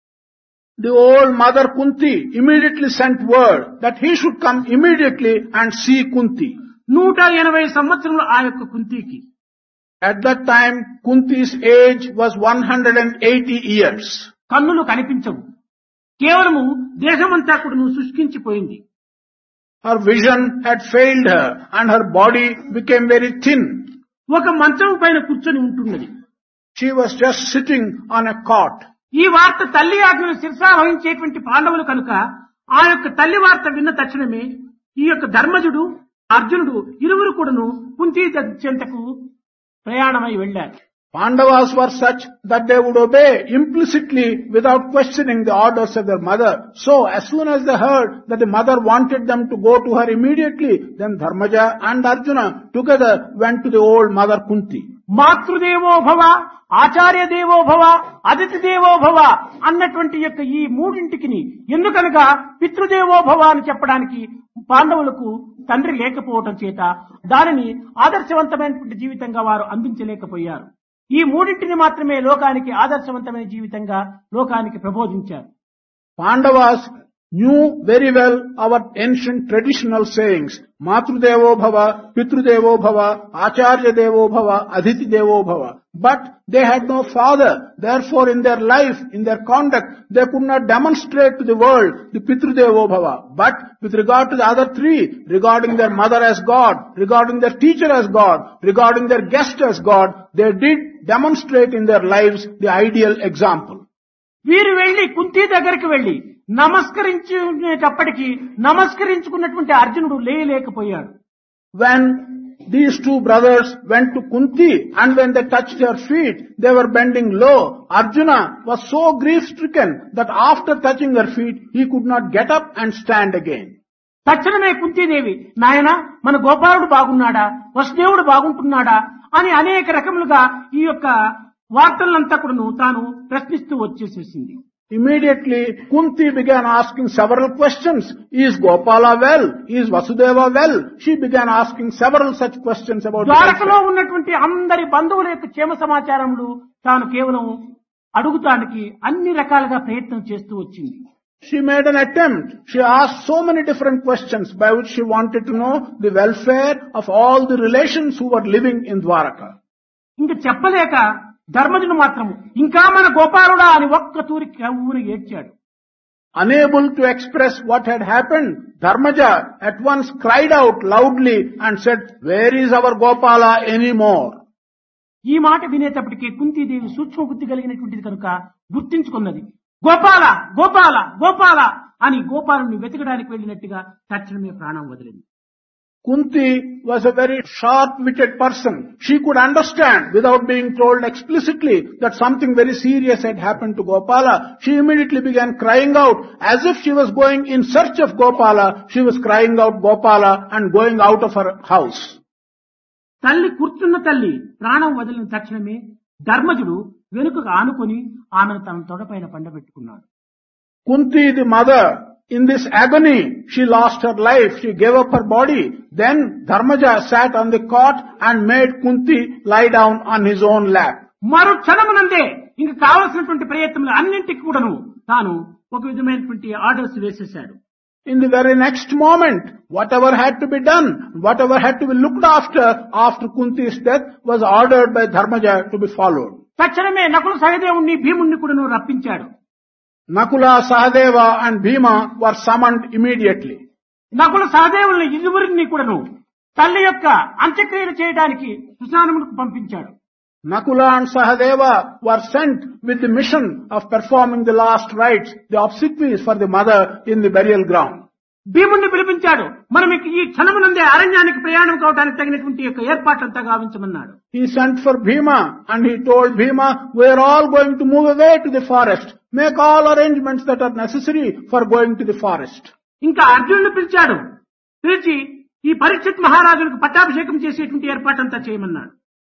The old mother Kunti immediately sent word that he should come immediately and see Kunti. నూట ఎనభై సంవత్సరములు ఆ యొక్క కుంతికి. At that time, Kunti's age was one hundred eighty years. కన్నులు కనిపించవు. కేవలము దేహమంతా కూడా శుష్కించిపోయింది. Her vision had failed her and her body became very thin. ఒక మంచం పైన కూర్చొని ఉంటున్నది. She was just sitting on a cot. ఈ వార్త తల్లి ఆజ్ఞను శిరసావహించేటువంటి పాండవులు కనుక ఆ యొక్క తల్లి వార్త విన్న తక్షణమే ఈ యొక్క ధర్మజుడు అర్జునుడు ఇరువురు కూడాను కుంతి చెంతకు ప్రయాణమై వెళ్లారు. Pandavas were such that they would obey implicitly without questioning the orders of their mother. So, as soon as they heard that the mother wanted them to go to her immediately, then Dharmaja and Arjuna together went to the old mother Kunti. మాతృదేవో భవ, ఆచార్య దేవో భవ, అతిథి దేవో భవ అన్నటువంటి యొక్క ఈ మూడింటికి ఎందుకనగా పితృదేవో భవ అని చెప్పడానికి పాండవులకు తండ్రి లేకపోవటం చేత దానిని ఆదర్శవంతమైనటువంటి జీవితంగా వారు అందించలేకపోయారు. ఈ మూడింటిని మాత్రమే లోకానికి ఆదర్శవంతమైన జీవితంగా లోకానికి ప్రబోధించారు. Pandavas knew very well our ancient traditional sayings. Matrudevo bhava, Pitrudevo bhava, Acharya Devo bhava, Adhiti Devo bhava. But they had no father. Therefore, in their life, in their conduct, they could not demonstrate to the world the Pitrudevo bhava. But with regard to the other three, regarding their mother as God, regarding their teacher as God, regarding their guest as God, they did demonstrate in their lives the ideal example. వీరు వెళ్లి కుంతి దగ్గరికి వెళ్లి నమస్కరించేటప్పటికీ నమస్కరించుకున్నటువంటి అర్జునుడు లేయలేకపోయాడు. When these two brothers went to Kunti, and when they touched her feet, they were bending low. Arjuna was so grief-stricken that after touching her feet, he could not get up and stand again. తక్షణమే కుంతీదేవి, నాయన మన గోపాలుడు బాగున్నాడా, వసుదేవుడు బాగుంటున్నాడా అని అనేక రకములుగా ఈ యొక్క వార్తలంతా కూడాను తాను ప్రశ్నిస్తూ వచ్చేసేసింది. Immediately, Kunti began asking several questions. Is Gopala well? Is Vasudeva well? She began asking several such questions about the ద్వారకలో ఉన్నటువంటి అందరి బంధువుల యొక్క క్షేమ సమాచారములు తాను కేవలం అడుగుతానికి అన్ని రకాలుగా ప్రయత్నం చేస్తూ వచ్చింది. She made an attempt. She asked so many different questions by which she wanted to know the welfare of all the relations who were living in Dwaraka. ఇంకా చెప్పలేక ధర్మజుడు మాత్రము ఇంకా మన గోపాలుడా అని ఒక్క తూరి కవ్వున ఏడ్చాడు. Unable to express what had happened, Dharmaja at once cried out loudly and said, "Where is our Gopala anymore?" ఈ మాట వినేటప్పటికీ కుంతీదేవి సూక్ష్మ బుద్ధి కలిగినటువంటిది కనుక గుర్తించుకున్నది. గోపాల గోపాల గోపాల అని గోపాలుని వెతకడానికి వెళ్ళినట్టుగా తక్షణమే ప్రాణం వదిలింది. Kunti was a very sharp-witted person. She could understand without being told explicitly that something very serious had happened to Gopala. She immediately began crying out as if she was going in search of Gopala. She was crying out Gopala and going out of her house. తల్లి కూర్చున్న తల్లి ప్రాణం వదిలిన తక్షణమే ధర్మజుడు వెనుకకు ఆనుకొని ఆమెను తన తొడపైన పండబెట్టుకున్నాడు. Kunti, the mother, in this agony, she lost her life. She gave up her body. Then Dharmaja sat on the cot and made Kunti lie down on his own lap. మరో క్షణమునందే ఇంక కావలసినటువంటి ప్రయత్నములు అన్నింటికి కూడాను తాను ఒక విధమైనటువంటి ఆర్డర్స్ వేసేశాడు. In the very next moment, whatever had to be done, whatever had to be looked after after Kunti's death was ordered by Dharmaja to be followed. తక్షణమే నకుల సహదేవుణ్ణి భీముణ్ణి కూడాను రప్పించాడు. Nakula, Sahadeva and Bhima were summoned immediately. Nakula సహదేవుల్ని ఇరువురిని కూడాను తల్లి యొక్క అంత్యక్రియలు చేయడానికి శ్మశానమునకు పంపించాడు. Nakula and Sahadeva were sent with the mission of performing the last rites, the obsequies for the mother in the burial ground. భీముణ్ణి పిలిపించాడు. మనం ఈ క్షణమునందే అరణ్యానికి ప్రయాణం కావడానికి తగినటువంటి యొక్క ఏర్పాట్లంతా గావించమన్నాడు. He sent for Bhima and he told Bhima, "We are all going to move away to the forest. Make all arrangements that are necessary for going to the forest." ఇంకా అర్జునుడిని పిలిచాడు. పిలిచి ఈ పరీక్షిత్ మహారాజులకు పట్టాభిషేకం చేసేటువంటి ఏర్పాటంతా చేయమన్నాడు.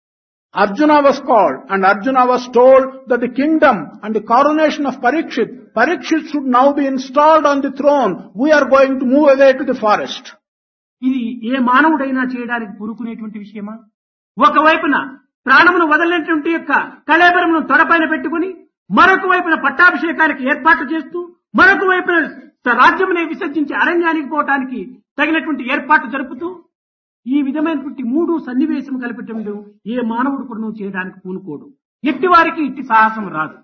Arjuna was called and Arjuna was told that the kingdom and the coronation of Parikshit, Parikshit should now be installed on the throne. We are going to move away to the forest. ఇది ఏ మానవుడైనా చేయడానికి పూనుకునేటువంటి విషయమా? ఒకవైపున ప్రాణమును వదలనేటువంటి యొక్క కళేబరమును తొడపైన పెట్టుకుని మరొక వైపున పట్టాభిషేకానికి ఏర్పాట్లు చేస్తూ మరొక వైపున రాజ్యమునే విసర్జించి అరణ్యానికి పోవటానికి తగినటువంటి ఏర్పాట్లు జరుపుతూ ఈ విధమైనటువంటి మూడు సన్నివేశం కలిపటం ఏ మానవుడు కూడా చేయడానికి పూనుకోడు. ఎట్టి వారికి ఇట్టి సాహసం రాదు.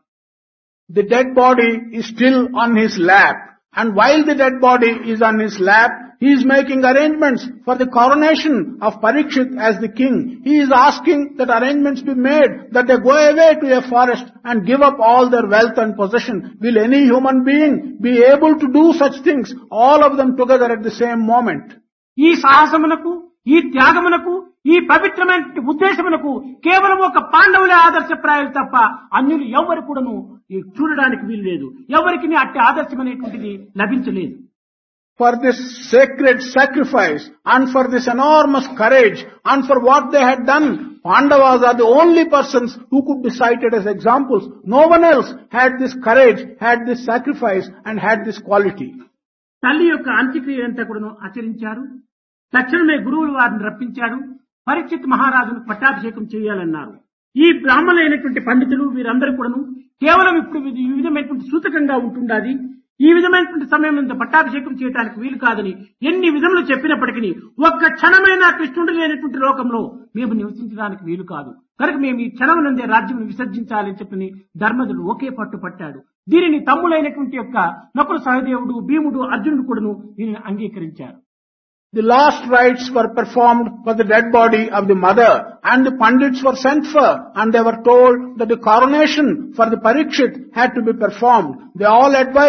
The dead body is still on his lap, and while the dead body is on his lap, he is making arrangements for the coronation of Parikshit as the king. He is asking that arrangements be made, that they go away to a forest and give up all their wealth and possession. Will any human being be able to do such things, all of them together at the same moment? ఈ సాహసమునకు, ఈ త్యాగమునకు, ఈ పవిత్రమైన ఉద్దేశమునకు కేవలం ఒక పాండవులే ఆదర్శప్రాయాలు తప్ప అన్యులు ఎవరు కూడాను చూడడానికి వీలు లేదు. ఎవరికి అట్టి ఆదర్శమైనటువంటిది లభించలేదు. For this sacred sacrifice and for this enormous courage and for what they had done, Pandavas are the only persons who could be cited as examples. No one else had this courage, had this sacrifice and had this quality. తల్లి యొక్క అంత్యక్రియ అంతా కూడాను ఆచరించారు. తక్షణమే గురువులు వారిని రప్పించాడు. పరీక్షిత్ మహారాజును పట్టాభిషేకం చేయాలన్నారు. ఈ బ్రాహ్మణులైనటువంటి పండితులు వీరందరూ కూడాను కేవలం ఇప్పుడు ఈ విధమైనటువంటి సూతకంగా ఉంటుండాది, ఈ విధమైనటువంటి సమయం పట్టాభిషేకం చేయడానికి వీలు కాదని ఎన్ని విధములు చెప్పినప్పటికీ ఒక్క క్షణమైన కృష్ణుడు లేనటువంటి లోకంలో మేము నివసించడానికి వీలు కాదు. కనుక మేము ఈ క్షణమునందే రాజ్యం విసర్జించాలని చెప్పి ధర్మజుడు ఒకే పట్టు పట్టాడు. దీనిని తమ్ములైనటువంటి యొక్క నకుల సహదేవుడు, భీముడు, అర్జునుడు కూడాను దీనిని అంగీకరించారు. The last rites were performed for the dead body of the mother, and the pandits were sent for, and they were told that the coronation for the Parikshit had to be performed. They all advised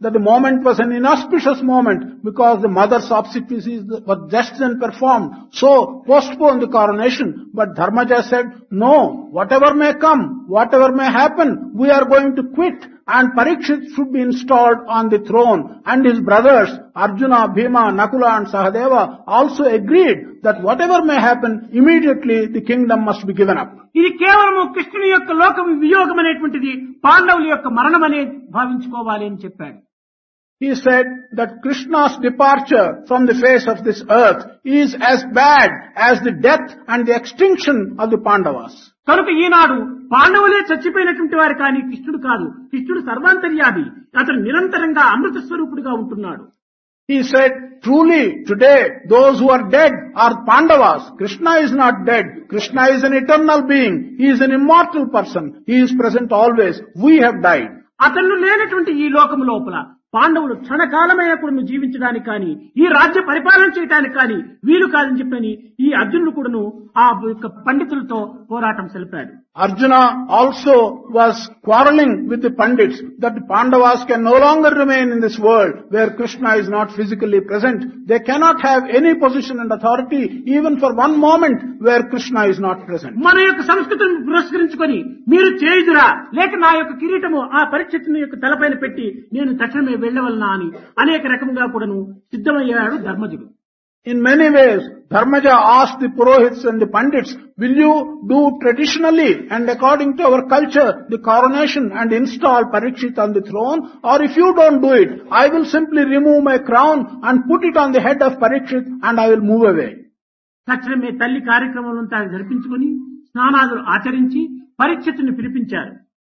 that the moment was an inauspicious moment because the mother's obsequies were just then performed. So postpone the coronation. But Dharmaja said, no, whatever may come, whatever may happen, we are going to quit. And Parikshit should be installed on the throne. And his brothers, Arjuna, Bhima, Nakula and Sahadeva also agreed that whatever may happen, immediately the kingdom must be given up. ఇది కేవలము కృష్ణుని యొక్క లోక వియోగం అనేటువంటిది పాండవుల యొక్క మరణమనే భావించుకోవాలి అని చెప్పాడు. He said that Krishna's departure from the face of this earth is as bad as the death and the extinction of the Pandavas. కనుక ఈనాడు పాండవులే చచ్చిపోయినటువంటి వారు కానీ కృష్ణుడు కాదు. కృష్ణుడు సర్వాంతర్యామి. అతను నిరంతరంగా అమృత స్వరూపుడుగా ఉంటున్నాడు. He said, truly today those who are dead are Pandavas. Krishna is not dead. Krishna is an eternal being. He is an immortal person. He is present always. We have died. అతను లేనటువంటి ఈ లోకము లోపల పాండవులు క్షణకాలమైన కూడా జీవించడానికి కానీ ఈ రాజ్య పరిపాలన చేయడానికి కానీ వీలు కాదని చెప్పని ఈ అర్జునుడు కూడాను ఆ యొక్క పండితులతో పోరాటం జరిపాడు. Arjuna also was quarreling with the Pandits that the Pandavas can no longer remain in this world where Krishna is not physically present. They cannot have any position and authority even for one moment where Krishna is not present. మన యొక్క సంస్కృతిని పురస్కరించుకొని మీరు చేయుదురా లేక నా యొక్క కిరీటము ఆ పరీక్షితుని యొక్క తలపైన పెట్టి నేను తక్షణమే వెళ్ళవలనా అని అనేక రకముగా కూడాను సిద్ధమయ్యాడు ధర్మజుడు. In many ways, Dharmaja asked the Purohits and the Pandits, will you do traditionally and according to our culture the coronation and install Parikshit on the throne? Or if you don't do it, I will simply remove my crown and put it on the head of Parikshit and I will move away. తక్షణమే తల్లి కార్యక్రమాలంతా జరిపించుకొని స్నానాదులు ఆచరించి పరీక్షితుని పిలిపించారు.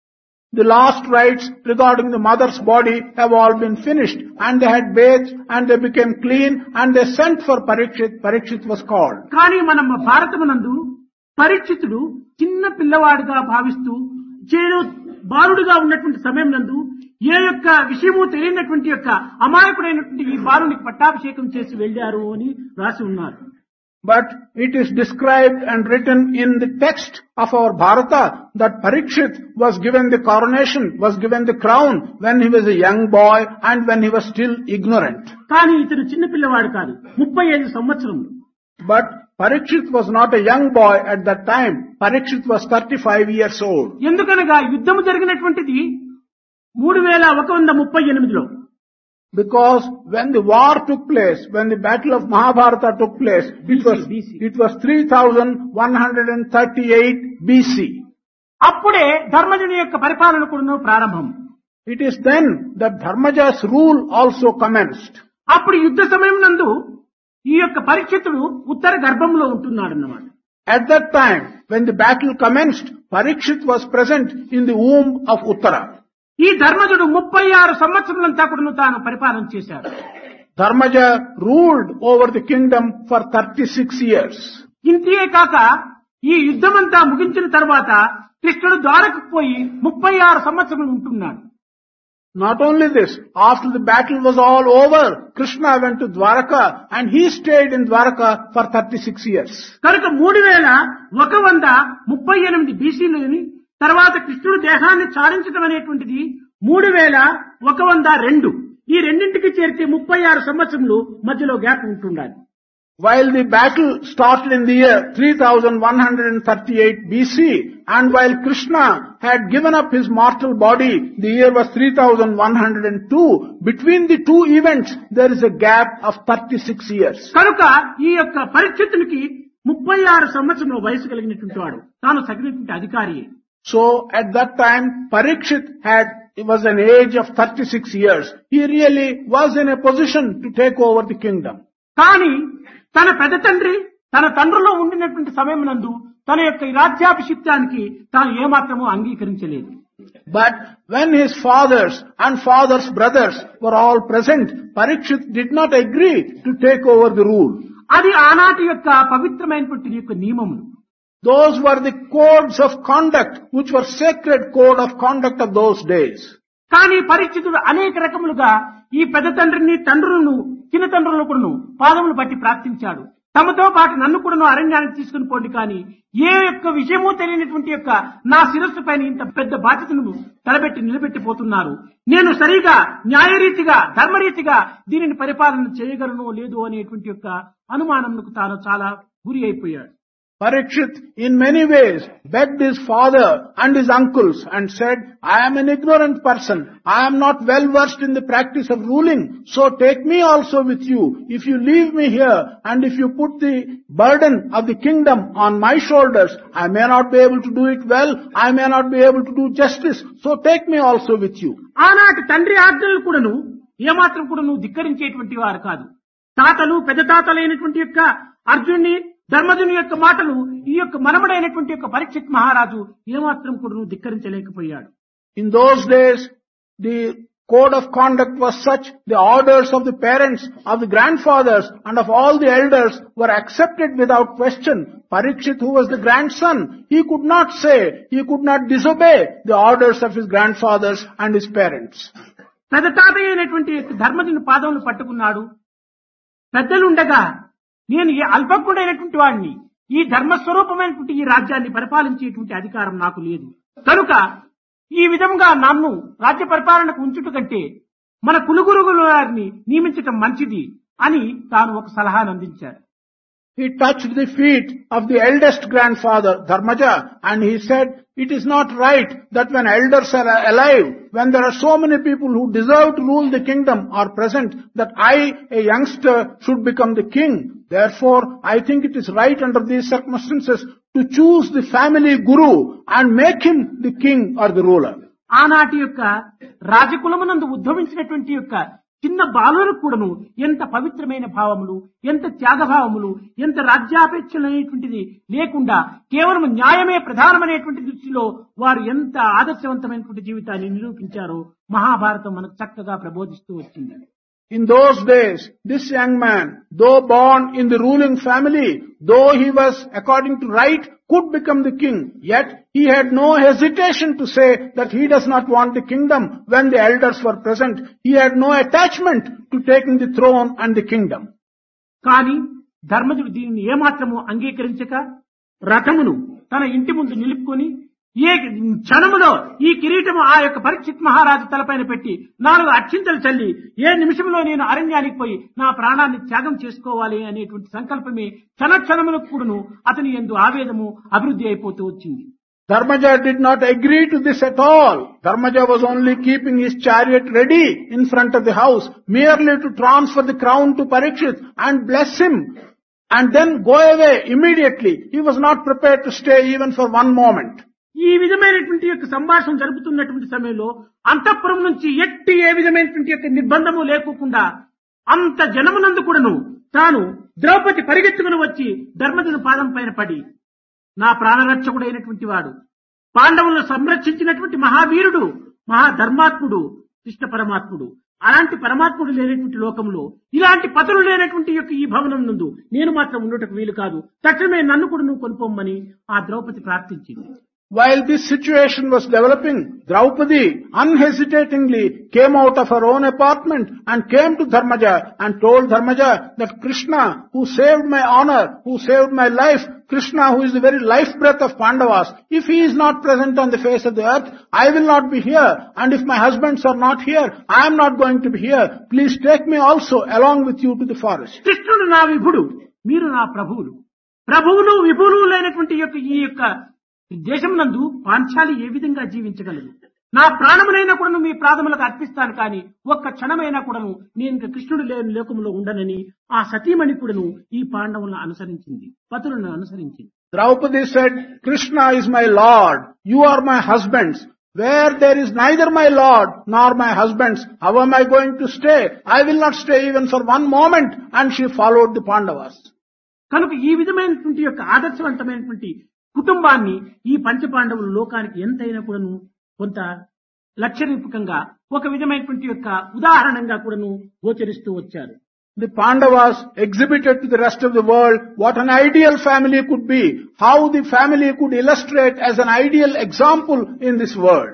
The last rites regarding the mother's body have all been finished and they had bathed and they became clean and they sent for Parikshit. Parikshit was called. కానీ మన భారతమునందు పరీక్షితుడు చిన్న పిల్లవాడిగా భావిస్తూ చేరు బాలుడుగా ఉన్నటువంటి సమయం నందు ఏ యొక్క విషయము తెలియనటువంటి యొక్క అమాయకుడైనటువంటి ఈ బాలునికి పట్టాభిషేకం చేసి వెళ్ళారు అని రాసి ఉన్నారు. But it is described and written in the text of our Bharata that Parikshit was given the coronation, was given the crown when he was a young boy and when he was still ignorant. కానీ ఇతను చిన్న పిల్లవాడు కాదు, ముప్పై ఐదు సంవత్సరములు. But Parikshit was not a young boy at that time. Parikshit was thirty-five years old. ఎందుకనగా యుద్ధము జరిగినటువంటిది మూడు వేల ఒక వంద ముప్పై ఎనిమిదిలో. Because when the war took place, when the battle of Mahabharata took place, it was, it was three thousand one hundred thirty-eight B C. అప్పుడే ధర్మజుని యొక్క పరిపాలన కూడా ప్రారంభం. It is then that Dharmaja's rule also commenced. అప్పుడు యుద్ధ సమయం నందు ఈ యొక్క పరీక్షితుడు ఉత్తర గర్భంలో ఉంటున్నాడు అన్నమాట. At that time, when the battle commenced, Parikshit was present in the womb of Uttara. ఈ ధర్మజుడు ముప్పై ఆరు సంవత్సరాలంతా కూడా తాను పరిపాలన చేశాడు. Dharmaja ruled over the kingdom for thirty-six years. ఇంతే కాక ఈ యుద్ధమంతా ముగించిన తర్వాత కృష్ణుడు ద్వారకకు పోయి ముప్పై ఆరు సంవత్సరాలు ఉంటున్నాడు. Not only this, after the battle was all over, Krishna went to Dwaraka and he stayed in Dwaraka for thirty-six years. కనుక మూడు వేల ఒక వంద ముప్పై ఎనిమిది బీసీలోని తర్వాత కృష్ణుడు దేహాన్ని చాలించడం అనేటువంటిది మూడు వేల ఒక వంద రెండు. ఈ రెండింటికి చేరితే ముప్పై ఆరు సంవత్సరములు మధ్యలో గ్యాప్ ఉంటుండాలి. While the battle started in the year three thousand one hundred thirty-eight B C and while Krishna had given up his mortal body, the year was three thousand one hundred two. Between the two events, there is a gap of thirty-six years. కనుక ఈ యొక్క పరీక్షితునికి ముప్పై ఆరు సంవత్సరంలో వయసు కలిగినటువంటి వాడు, తాను తగినటువంటి అధికారి. So at that time, Parikshit had, it was an age of thirty-six years. He really was in a position to take over the kingdom. కానీ తన పెద్ద తండ్రి తన తండ్రిలో ఉండినటువంటి సమయం నందు తన యొక్క రాజ్యాభిషిక్తానికి తాను ఏమాత్రమూ అంగీకరించలేదు. But when his fathers and fathers' brothers were all present, Parikshit did not agree to take over the rule. అది ఆనాటి యొక్క పవిత్రమైనటువంటి యొక్క నియమములు. Those were the codes of conduct, which were sacred code of conduct of those days. కానీ పరీక్షితుడు అనేక రకములుగా ఈ పెద్ద తండ్రిని తండ్రులను చిన్న తండ్రులను కూడా పాదములు పట్టి ప్రార్థించాడు. తమతో పాటు నన్ను కూడా అరణ్యానికి తీసుకుని పోండి కానీ ఏ యొక్క విషయమూ తెలియనటువంటి యొక్క నా శిరస్సు పైన ఇంత పెద్ద బాధ్యతను తలబెట్టి నిలబెట్టిపోతున్నారు. నేను సరిగా న్యాయరీతిగా ధర్మరీతిగా దీనిని పరిపాలన చేయగలను లేదు అనేటువంటి యొక్క అనుమానంకు తాను చాలా గురి అయిపోయాడు. Parikshit in many ways begged his father and his uncles and said, I am an ignorant person. I am not well versed in the practice of ruling. So take me also with you. If you leave me here and if you put the burden of the kingdom on my shoulders, I may not be able to do it well. I may not be able to do justice. So take me also with you. ఆనాటి తండ్రి ఆజ్ఞలు కూడాను ఏమాత్రం కూడాను ధిక్కరించేటువంటి వారు కాదు. తాతలు పెద్ద తాతలైనటువంటి యొక్క అర్జున్ని ధర్మజుని యొక్క మాటలు ఈ యొక్క మనమడైనటువంటి యొక్క పరీక్షిత్ మహారాజు ఏమాత్రం కూడా ధిక్కరించలేకపోయాడు. In those days, the code of conduct was such, the orders of the parents, of the grandfathers and of all the elders were accepted without question. Parikshit, who was the grandson, he could not say, he could not disobey the orders of his grandfathers and his parents. పెద్ద తాత అయినటువంటి ధర్మజుని పాదములు పట్టుకున్నాడు. పెద్దలుండగా నేను ఈ అల్పజ్ఞుడైనటువంటి వాడిని, ఈ ధర్మస్వరూపమైనటువంటి ఈ రాజ్యాన్ని పరిపాలించేటువంటి అధికారం నాకు లేదు. కనుక ఈ విధంగా నన్ను రాజ్య పరిపాలనకు ఉంచుట కంటే మన కులుగురుగుల వారిని నియమించటం మంచిది అని తాను ఒక సలహాను అందించాడు. He touched the feet of the eldest grandfather, Dharmaja, and he said, it is not right that when elders are alive, when there are so many people who deserve to rule the kingdom are present, that I, a youngster, should become the king. Therefore, I think it is right under these circumstances to choose the family guru and make him the king or the ruler. ఆనాటి యొక్క రాజకులమునందు ఉద్భవించినటువంటి యొక్క చిన్న బాలులకు కూడాను ఎంత పవిత్రమైన భావములు, ఎంత త్యాగభావములు, ఎంత రాజ్యాపేక్షలనేటువంటిది లేకుండా కేవలం న్యాయమే ప్రధానమైనటువంటి దృష్టిలో వారు ఎంత ఆదర్శవంతమైనటువంటి జీవితాన్ని నిరూపించారో మహాభారతం మనకు చక్కగా ప్రబోధిస్తూ వచ్చింది. In those days, this young man, though born in the ruling family, though he was, according to right, could become the king, yet he had no hesitation to say that he does not want the kingdom when the elders were present. He had no attachment to taking the throne and the kingdom. కానీ ధర్మజుడు దీనిని ఏమాత్రము అంగీకరించక రథమును తన ఇంటి ముందు నిలుపుకొని ఏ క్షణములో ఈ కిరీటము ఆ యొక్క పరీక్షిత్ మహారాజు తలపైన పెట్టి నాలుగు అక్షింతలు చల్లి ఏ నిమిషంలో నేను అరణ్యానికి పోయి నా ప్రాణాన్ని త్యాగం చేసుకోవాలి అనేటువంటి సంకల్పమే క్షణ క్షణములకు కూడాను అతని యందు ఆవేదము అభివృద్ధి అయిపోతూ వచ్చింది. Dharmaja did not agree to this at all. Dharmaja was only keeping his chariot ready in front of the house, merely to transfer the crown to Parikshit and bless him and then go away immediately. He was not prepared to stay even for one moment. ఈ విధమైనటువంటి యొక్క సంభాషణ జరుపుతున్నటువంటి సమయంలో అంతఃపురం నుంచి ఎట్టి ఏ విధమైనటువంటి యొక్క నిర్బంధము లేకుండా అంత జనమునందు కూడాను తాను ద్రౌపది పరిగెత్తుకుని వచ్చి ధర్మజుని పాదం పైన పడి, నా ప్రాణరక్షకుడైనటువంటి వాడు, పాండవులను సంరక్షించినటువంటి మహావీరుడు, మహాధర్మాత్ముడు, కృష్ణ పరమాత్ముడు, అలాంటి పరమాత్ముడు లేనటువంటి లోకంలో ఇలాంటి పతులు లేనటువంటి యొక్క ఈ భవనం నందు నేను మాత్రం ఉండటకు వీలు కాదు, తక్షణమే నన్ను కూడా నువ్వు కొనుక్కోమని ఆ ద్రౌపది ప్రార్థించింది. While this situation was developing, Draupadi unhesitatingly came out of her own apartment and came to Dharmaja and told Dharmaja that Krishna, who saved my honor, who saved my life, Krishna, who is the very life breath of Pandavas, if he is not present on the face of the earth, I will not be here. And if my husbands are not here, I am not going to be here. Please take me also along with you to the forest. కృష్ణుడు నా విభుడు, మీరు నా ప్రభువులు. ప్రభువులు విభులు లేనటువంటి యొక్క ఈ యొక్క దేశం నందు పాంచాలి ఏ విధంగా జీవించగలదు? నా ప్రాణమునైనా కూడాను మీ ప్రాణములకు అర్పిస్తాను, కానీ ఒక్క క్షణమైనా కూడాను నేను ఇంకా కృష్ణుడు లేని లోకంలో ఉండనని ఆ సతీమణి కూడాను ఈ పాండవులను అనుసరించింది, పతులను అనుసరించింది. Draupadi said, Krishna is my Lord, you are my husbands. Where there is neither my Lord nor my husbands, how am I going to stay? I will not stay even for one moment. And she followed the Pandavas. కనుక ఈ విధమైనటువంటి యొక్క ఆదర్శవంతమైనటువంటి కుటుంబాన్ని ఈ పంచపాండవులు లోకానికి ఎంతైనా కూడాను కొంత లక్ష్యరూపకంగా ఒక విధమైనటువంటి యొక్క ఉదాహరణంగా కూడాను గోచరిస్తూ వచ్చారు. The Pandavas exhibited to the rest of the world what an ideal family could be, how the family could illustrate as an ideal example in this world.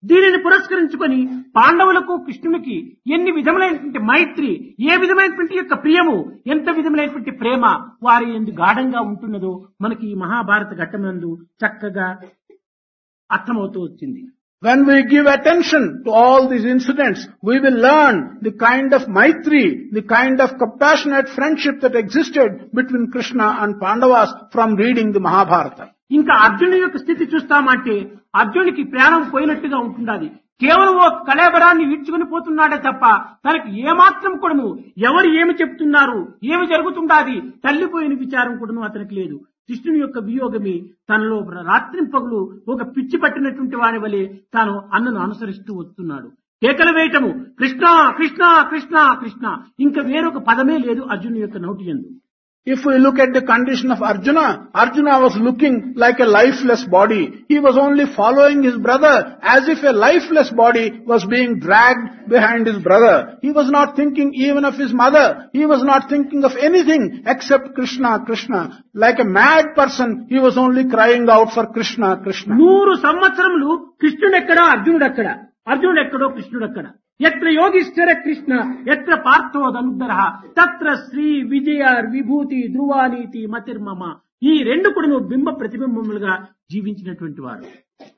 దీనిని పురస్కరించుకొని పాండవులకు కృష్ణునికి ఎన్ని విధములైనటువంటి మైత్రి, ఏ విధమైనటువంటి యొక్క ప్రియము, ఎంత విధములైనటువంటి ప్రేమ వారి ఎందు గాఢంగా ఉంటున్నదో మనకి ఈ మహాభారత ఘట్టమందు చక్కగా అర్థమవుతూ వచ్చింది. When we give attention to all these incidents, we will learn the kind of maitri, the kind of compassionate friendship that existed between Krishna and Pandavas from reading the Mahabharata. ఇంకా అర్జునుడి యొక్క స్థితి చూస్తామంటే అర్జునుడికి ప్రాణం పోయినట్టుగా ఉంటున్నది. కేవలం ఓ కళేబరాన్ని ఈడ్చుకుని పోతున్నాడే తప్ప తనకి ఏమాత్రం కూడాను ఎవరు ఏమి చెప్తున్నారు, ఏమి జరుగుతుండాది తల్లిపోయిన విచారం కూడాను అతనికి లేదు. కృష్ణుని యొక్క వియోగమే తనలో రాత్రింపగలు ఒక పిచ్చి పట్టినటువంటి వాని వలె తాను అన్నను అనుసరిస్తూ వస్తున్నాడు. కేకలు వేయటము కృష్ణ కృష్ణ కృష్ణ కృష్ణ, ఇంకా వేరొక పదమే లేదు అర్జునుడి యొక్క నోటి యందు. If we look at the condition of Arjuna, Arjuna was looking like a lifeless body. He was only following his brother as if a lifeless body was being dragged behind his brother. He was not thinking even of his mother. He was not thinking of anything except Krishna, Krishna. Like a mad person, he was only crying out for Krishna, Krishna. నూరు సంవత్సరములు కృష్ణుడెక్కడా అర్జునుడెక్కడ, అర్జునుడెక్కడో కృష్ణుడెక్కడ. ఎత్ర యోగీశ్వర కృష్ణ ఎత్ర పార్థో ధనుర్ధర తత్ర శ్రీ విజయ విభూతి ధ్రువానీతి మతిర్మమ. ఈ రెండు కూడా బింబ ప్రతిబింబములుగా జీవించినటువంటి వారు.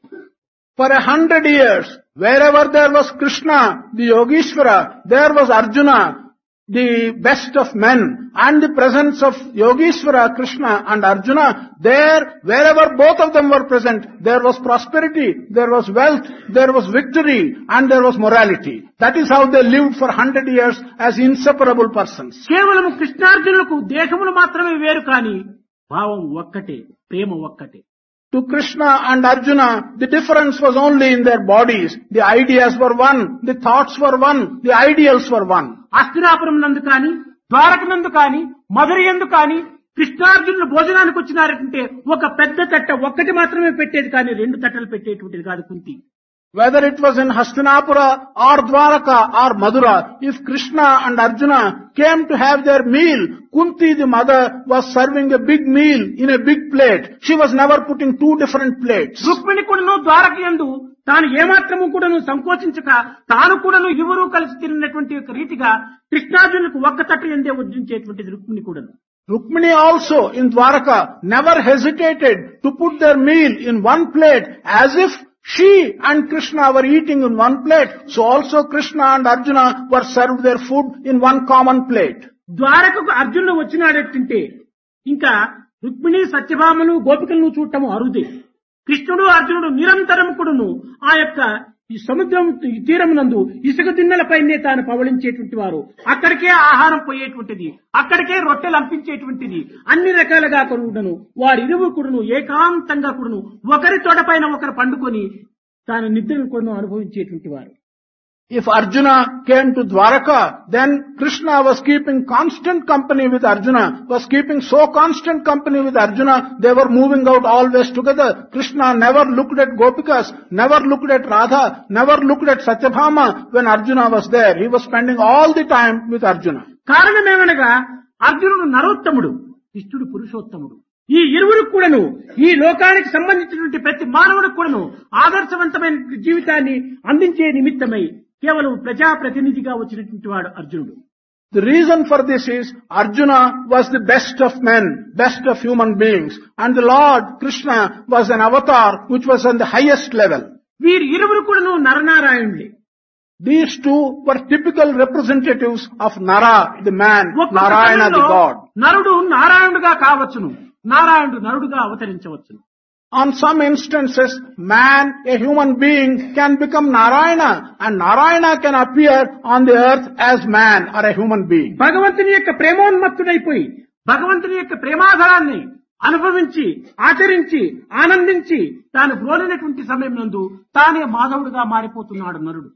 For a hundred years, wherever there was Krishna, the Yogeshwara, there was Arjuna, the best of men, and the presence of Yogeshwara, Krishna and Arjuna, there, wherever both of them were present, there was prosperity, there was wealth, there was victory, and there was morality. That is how they lived for hundred years as inseparable persons. కేవలం కృష్ణార్జునులకు దేశములు మాత్రమే వేరు కాని భావం ఒక్కటే, ప్రేమ ఒక్కటే. To Krishna and Arjuna, the difference was only in their bodies. The ideas were one, the thoughts were one, the ideals were one. Hastinapuram నందు కాని, ద్వారక నందు కాని, మధుర యందు కాని కృష్ణార్జునులు భోజనానికి వచ్చినారంటే ఒక పెద్ద తట్ట ఒక్కటి మాత్రమే పెట్టేది కానీ రెండు తట్టలు పెట్టేటువంటిది కాదు Kunti. Whether it was in Hastinapura or Dwaraka or Madura, if Krishna and Arjuna came to have their meal, Kunti the mother was serving a big meal in a big plate. She was never putting two different plates. Rukmini కూడాను ద్వారక యందు తాను ఏమాత్రము కూడాను సంకోచించక తాను కూడాను ఇరువురు కలిసి తిరిగినటువంటి యొక్క రీతిగా కృష్ణార్జునులకు ఒక్క తట్టు ఎందే వడ్డించేటువంటిది రుక్మిణి కూడాను. Rukmini also in Dwaraka never hesitated to put their meal in one plate as if she and Krishna were eating in one plate. So also Krishna and Arjuna were served their food in one common plate. ద్వారకకు అర్జునుడు వచ్చినాడంటే ఇంకా రుక్మిణి సత్యభామను గోపికలను చూడటము అరుదే. కృష్ణుడు అర్జునుడు నిరంతరం కూడాను ఆ యొక్క ఈ సముద్రం తీరమునందు ఇసుక దిన్నెలపైనే తాను పవళించేటువంటి వారు. అక్కడికే ఆహారం పోయేటువంటిది, అక్కడికే రొట్టెలు అంపించేటువంటిది, అన్ని రకాలుగా కూడాను వారిరువురు కూడాను ఏకాంతంగా కూడాను ఒకరి తోటపైన ఒకరు పండుకొని తాను నిద్రను కూడాను అనుభవించేటువంటి వారు. If Arjuna came to Dwaraka, then Krishna was keeping constant company with Arjuna, was keeping so constant company with Arjuna, they were moving out always together. Krishna never looked at Gopikas, never looked at Radha, never looked at Satyabhama when Arjuna was there. He was spending all the time with Arjuna. కారణమేమనగా అర్జునుడు నరోత్తముడు, కృష్ణుడు పురుషోత్తముడు. ఈ ఇరువురు కూడాను ఈ లోకానికి సంబంధించినటువంటి ప్రతి మానవుడు కూడాను ఆదర్శవంతమైన జీవితాన్ని అందించే నిమిత్తమై కేవలం ప్రజాప్రతినిధిగా వచ్చినటువంటి వాడు అర్జునుడు. The reason for this is Arjuna was the best of men, best of human beings, and the Lord Krishna was an avatar which was on the highest level. వీరు ఇరువురు కూడాను నరనారాయణులే. These two were typical representatives of Nara, the man, Narayana, the God. నరుడు నారాయణుడుగా కావచ్చును, నారాయణుడు నరుడుగా అవతరించవచ్చును. On some instances, man, a human being, can become Narayana, and Narayana can appear on the earth as man or a human being. భగవంతుని యొక్క ప్రేమోన్మత్తుడైపోయి భగవంతుని యొక్క ప్రేమాధారాన్ని అనుభవించి ఆచరించి ఆనందించి తాను గ్రోలినటువంటి సమయం నందు తానే మాధవుడుగా మారిపోతున్నాడు నరుడు.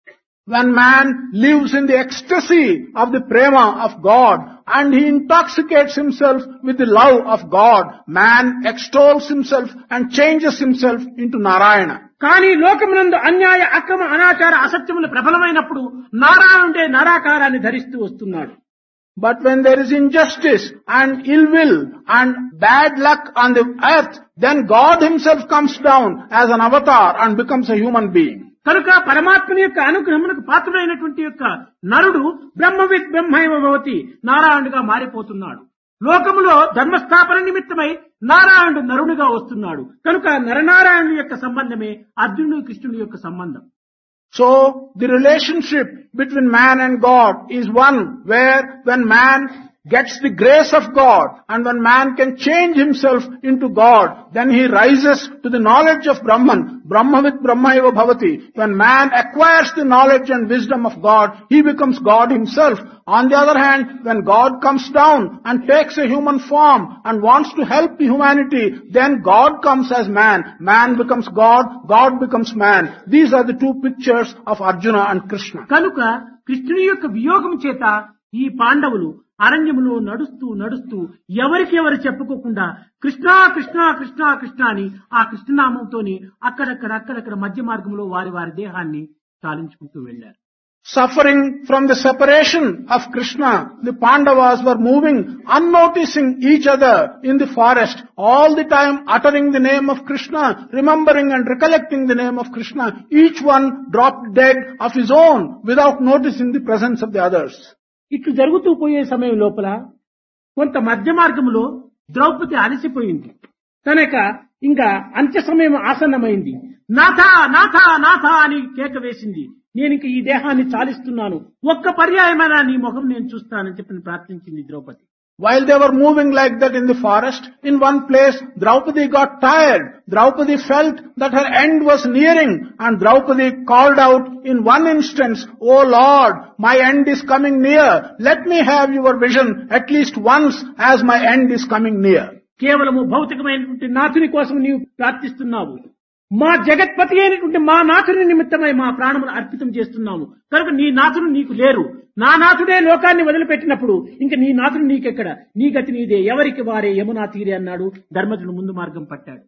When man lives in the ecstasy of the prema of God and he intoxicates himself with the love of God, man extols himself and changes himself into Narayana. కానీ లోకమునందు అన్యాయ అక్రమ అనాచార అసత్యములు ప్రబలమైనప్పుడు నారాయణుడే నరాకారాన్ని ధరిస్తూ వస్తున్నాడు. But when there is injustice and ill will and bad luck on the earth, then God himself comes down as an avatar and becomes a human being. కనుక పరమాత్మని యొక్క అనుగ్రహమునకు పాత్రుడైనటువంటి యొక్క నరుడు బ్రహ్మవిత్ బ్రహ్మైవ భవతి, నారాయణుడిగా మారిపోతున్నాడు. లోకములో ధర్మస్థాపన నిమిత్తమై నారాయణుడు నరునిగా వస్తున్నాడు. కనుక నరనారాయణుని యొక్క సంబంధమే అర్జునుడు కృష్ణుని యొక్క సంబంధం. So, the relationship between man and God is one where when man gets the grace of God and when man can change himself into God, then he rises to the knowledge of Brahman. Brahmavit Brahmaiva Bhavati. When man acquires the knowledge and wisdom of God, he becomes God himself. On the other hand, when God comes down and takes a human form and wants to help the humanity, then God comes as man. Man becomes God, God becomes man. These are the two pictures of Arjuna and Krishna. కనుక కృష్ణుని యొక్క వియోగం చేత ఈ పాండవులు అరణ్యములో నడుస్తూ నడుస్తూ ఎవరికి ఎవరు చెప్పుకోకుండా కృష్ణ కృష్ణ కృష్ణ కృష్ణ అని ఆ కృష్ణనామంతోని అక్కడక్కడ అక్కడక్కడ మధ్య మార్గంలో వారి వారి దేహాన్ని చాలించుకుంటూ వెళ్లారు. Suffering from the separation of Krishna, the Pandavas were moving, unnoticing each other in the forest, all the time uttering the name of Krishna, remembering and recollecting the name of Krishna. Each one dropped dead of his own without noticing the presence of the others. ఇట్లు జరుగుతూ పోయే సమయం లోపల కొంత మధ్య మార్గంలో ద్రౌపది అలసిపోయింది కనుక ఇంకా అంత్య సమయం ఆసన్నమైంది. నాథ నాథ నాథ అని కేక వేసింది. నేను ఇంక ఈ దేహాన్ని చాలిస్తున్నాను, ఒక్క పర్యాయమైన నీ ముఖం నేను చూస్తానని చెప్పి ప్రార్థించింది Draupadi. While they were moving like that in the forest, in one place, Draupadi got tired. Draupadi felt that her end was nearing, and Draupadi called out in one instance, "Oh Lord, my end is coming near. Let me have your vision at least once as my end is coming near." కేవలము భౌతికమైనటువంటి నాథుని కోసం నీవు ప్రార్థిస్తున్నావు. మా జగత్పతి అయినటువంటి మా నాథుని నిమిత్తమై మా ప్రాణమును అర్పితం చేస్తున్నాము. కనుక నీ నాథుడు నీకు లేరు. నా నాథుడే లోకాన్ని వదిలిపెట్టినప్పుడు ఇంక నీ నాథుడు నీకెక్కడ, నీ గతి నీదే, ఎవరికి వారే యమునా తీరే అన్నాడు. ధర్మజుడు ముందు మార్గం పట్టాడు.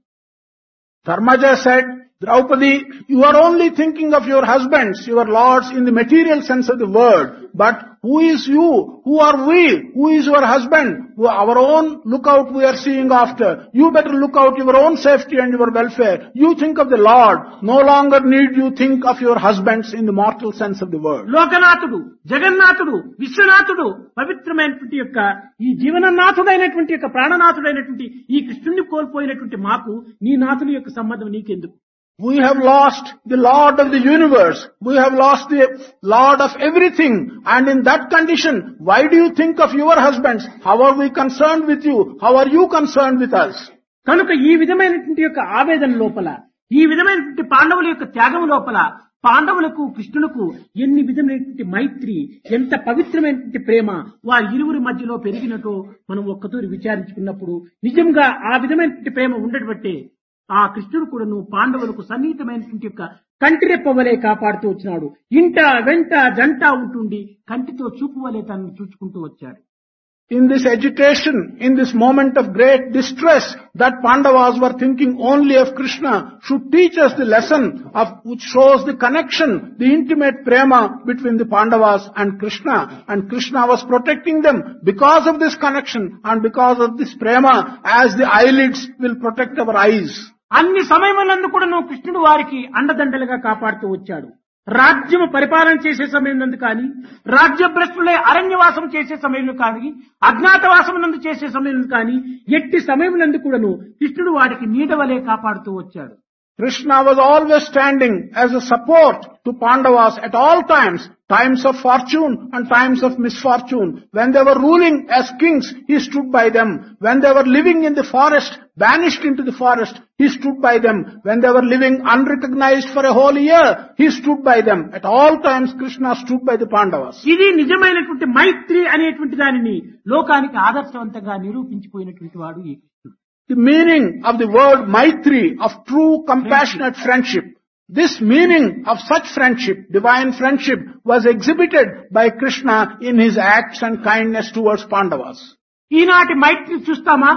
Dharmaja said, Draupadi, you are only thinking of your husbands, your lords in the material sense of the word. But who is you? Who are we? Who is your husband? Our own lookout we are seeing after. You better look out your own safety and your welfare. You think of the Lord. No longer need you think of your husbands in the mortal sense of the word. లోకనాథుడు, జగన్నాథుడు, విశ్వనాథుడు, పవిత్రమైనటువంటి యొక్క ఈ జీవననాథుడైనటువంటి యొక్క ప్రాణనాథుడైనటువంటి ఈ కృష్ణుని కోల్పోయినటువంటి మాకు నీ నాథుని యొక్క సంబంధం నీకెందుకు? We have lost the Lord of the universe. We have lost the Lord of everything. And in that condition, why do you think of your husbands? How are we concerned with you? How are you concerned with us? కనుక ఈ విధమైనటువంటి యొక్క ఆవేదన లోపల, ఈ విధమైనటువంటి పాండవుల యొక్క త్యాగం లోపల పాండవులకు కృష్ణులకు ఎన్ని విధమైనటువంటి మైత్రి, ఎంత పవిత్రమైనటువంటి ప్రేమ వారి ఇరువురి మధ్యలో పెరిగినట్టు మనం ఒక్కతూరి విచారించుకున్నప్పుడు నిజంగా ఆ విధమైనటువంటి ప్రేమ ఉండబట్టే ఆ కృష్ణుడు కూడాను పాండవులకు సన్నిహితమైనటువంటి యొక్క కంటి రెప్పవలే కాపాడుతూ వచ్చినాడు. ఇంట వెంట జంట ఉంటుండి కంటితో చూపు వలే తనను చూచుకుంటూ వచ్చాడు. In this agitation, in this moment of great distress, that Pandavas were thinking only of Krishna, should teach us the lesson of which shows the connection, the intimate prema between the Pandavas and Krishna. And Krishna was protecting them because of this connection and because of this prema, as the eyelids will protect our eyes. అన్ని సమయములందు కూడా కృష్ణుడు వారికి అండదండలుగా కాపాడుతూ వచ్చాడు. రాజ్యము పరిపాలన చేసే సమయం నందు కానీ, రాజ్యభ్రష్టులై అరణ్యవాసం చేసే సమయంలో కానీ, అజ్ఞాతవాసం నందు చేసే సమయం కానీ, ఎట్టి సమయం నందు కూడాను కృష్ణుడు వాడికి నీడవలే కాపాడుతూ వచ్చాడు. Krishna was always standing as a support to Pandavas at all times, times of fortune and times of misfortune. When they were ruling as kings, he stood by them. When they were living in the forest, banished into the forest, he stood by them. When they were living unrecognized for a whole year, he stood by them. At all times, Krishna stood by the Pandavas. ఇది నిజమైనటువంటి మైత్రి అనేటువంటి దానిని లోకానికి ఆదర్శవంతంగా నిరూపించిపోయినటువంటి వాడు ఈ కృష్ణుడు. The meaning of the word Maitri, of true compassionate friendship, this meaning of such friendship, divine friendship, was exhibited by Krishna in his acts and kindness towards Pandavas. ఈనాటి మైత్రి చూస్తామా?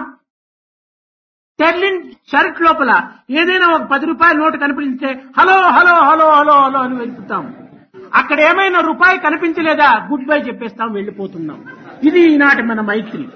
టెర్లిన్ షర్ట్ లోపల ఏదైనా ఒక పది రూపాయల నోటు కనిపిస్తే hello hello hello hello hello అని వెళ్తాం. అక్కడ ఏమైనా రూపాయి కనిపించలేదా గుడ్ బై చెప్పేస్తాం, వెళ్లిపోతున్నాం. ఇది ఈనాటి మన మైత్రి.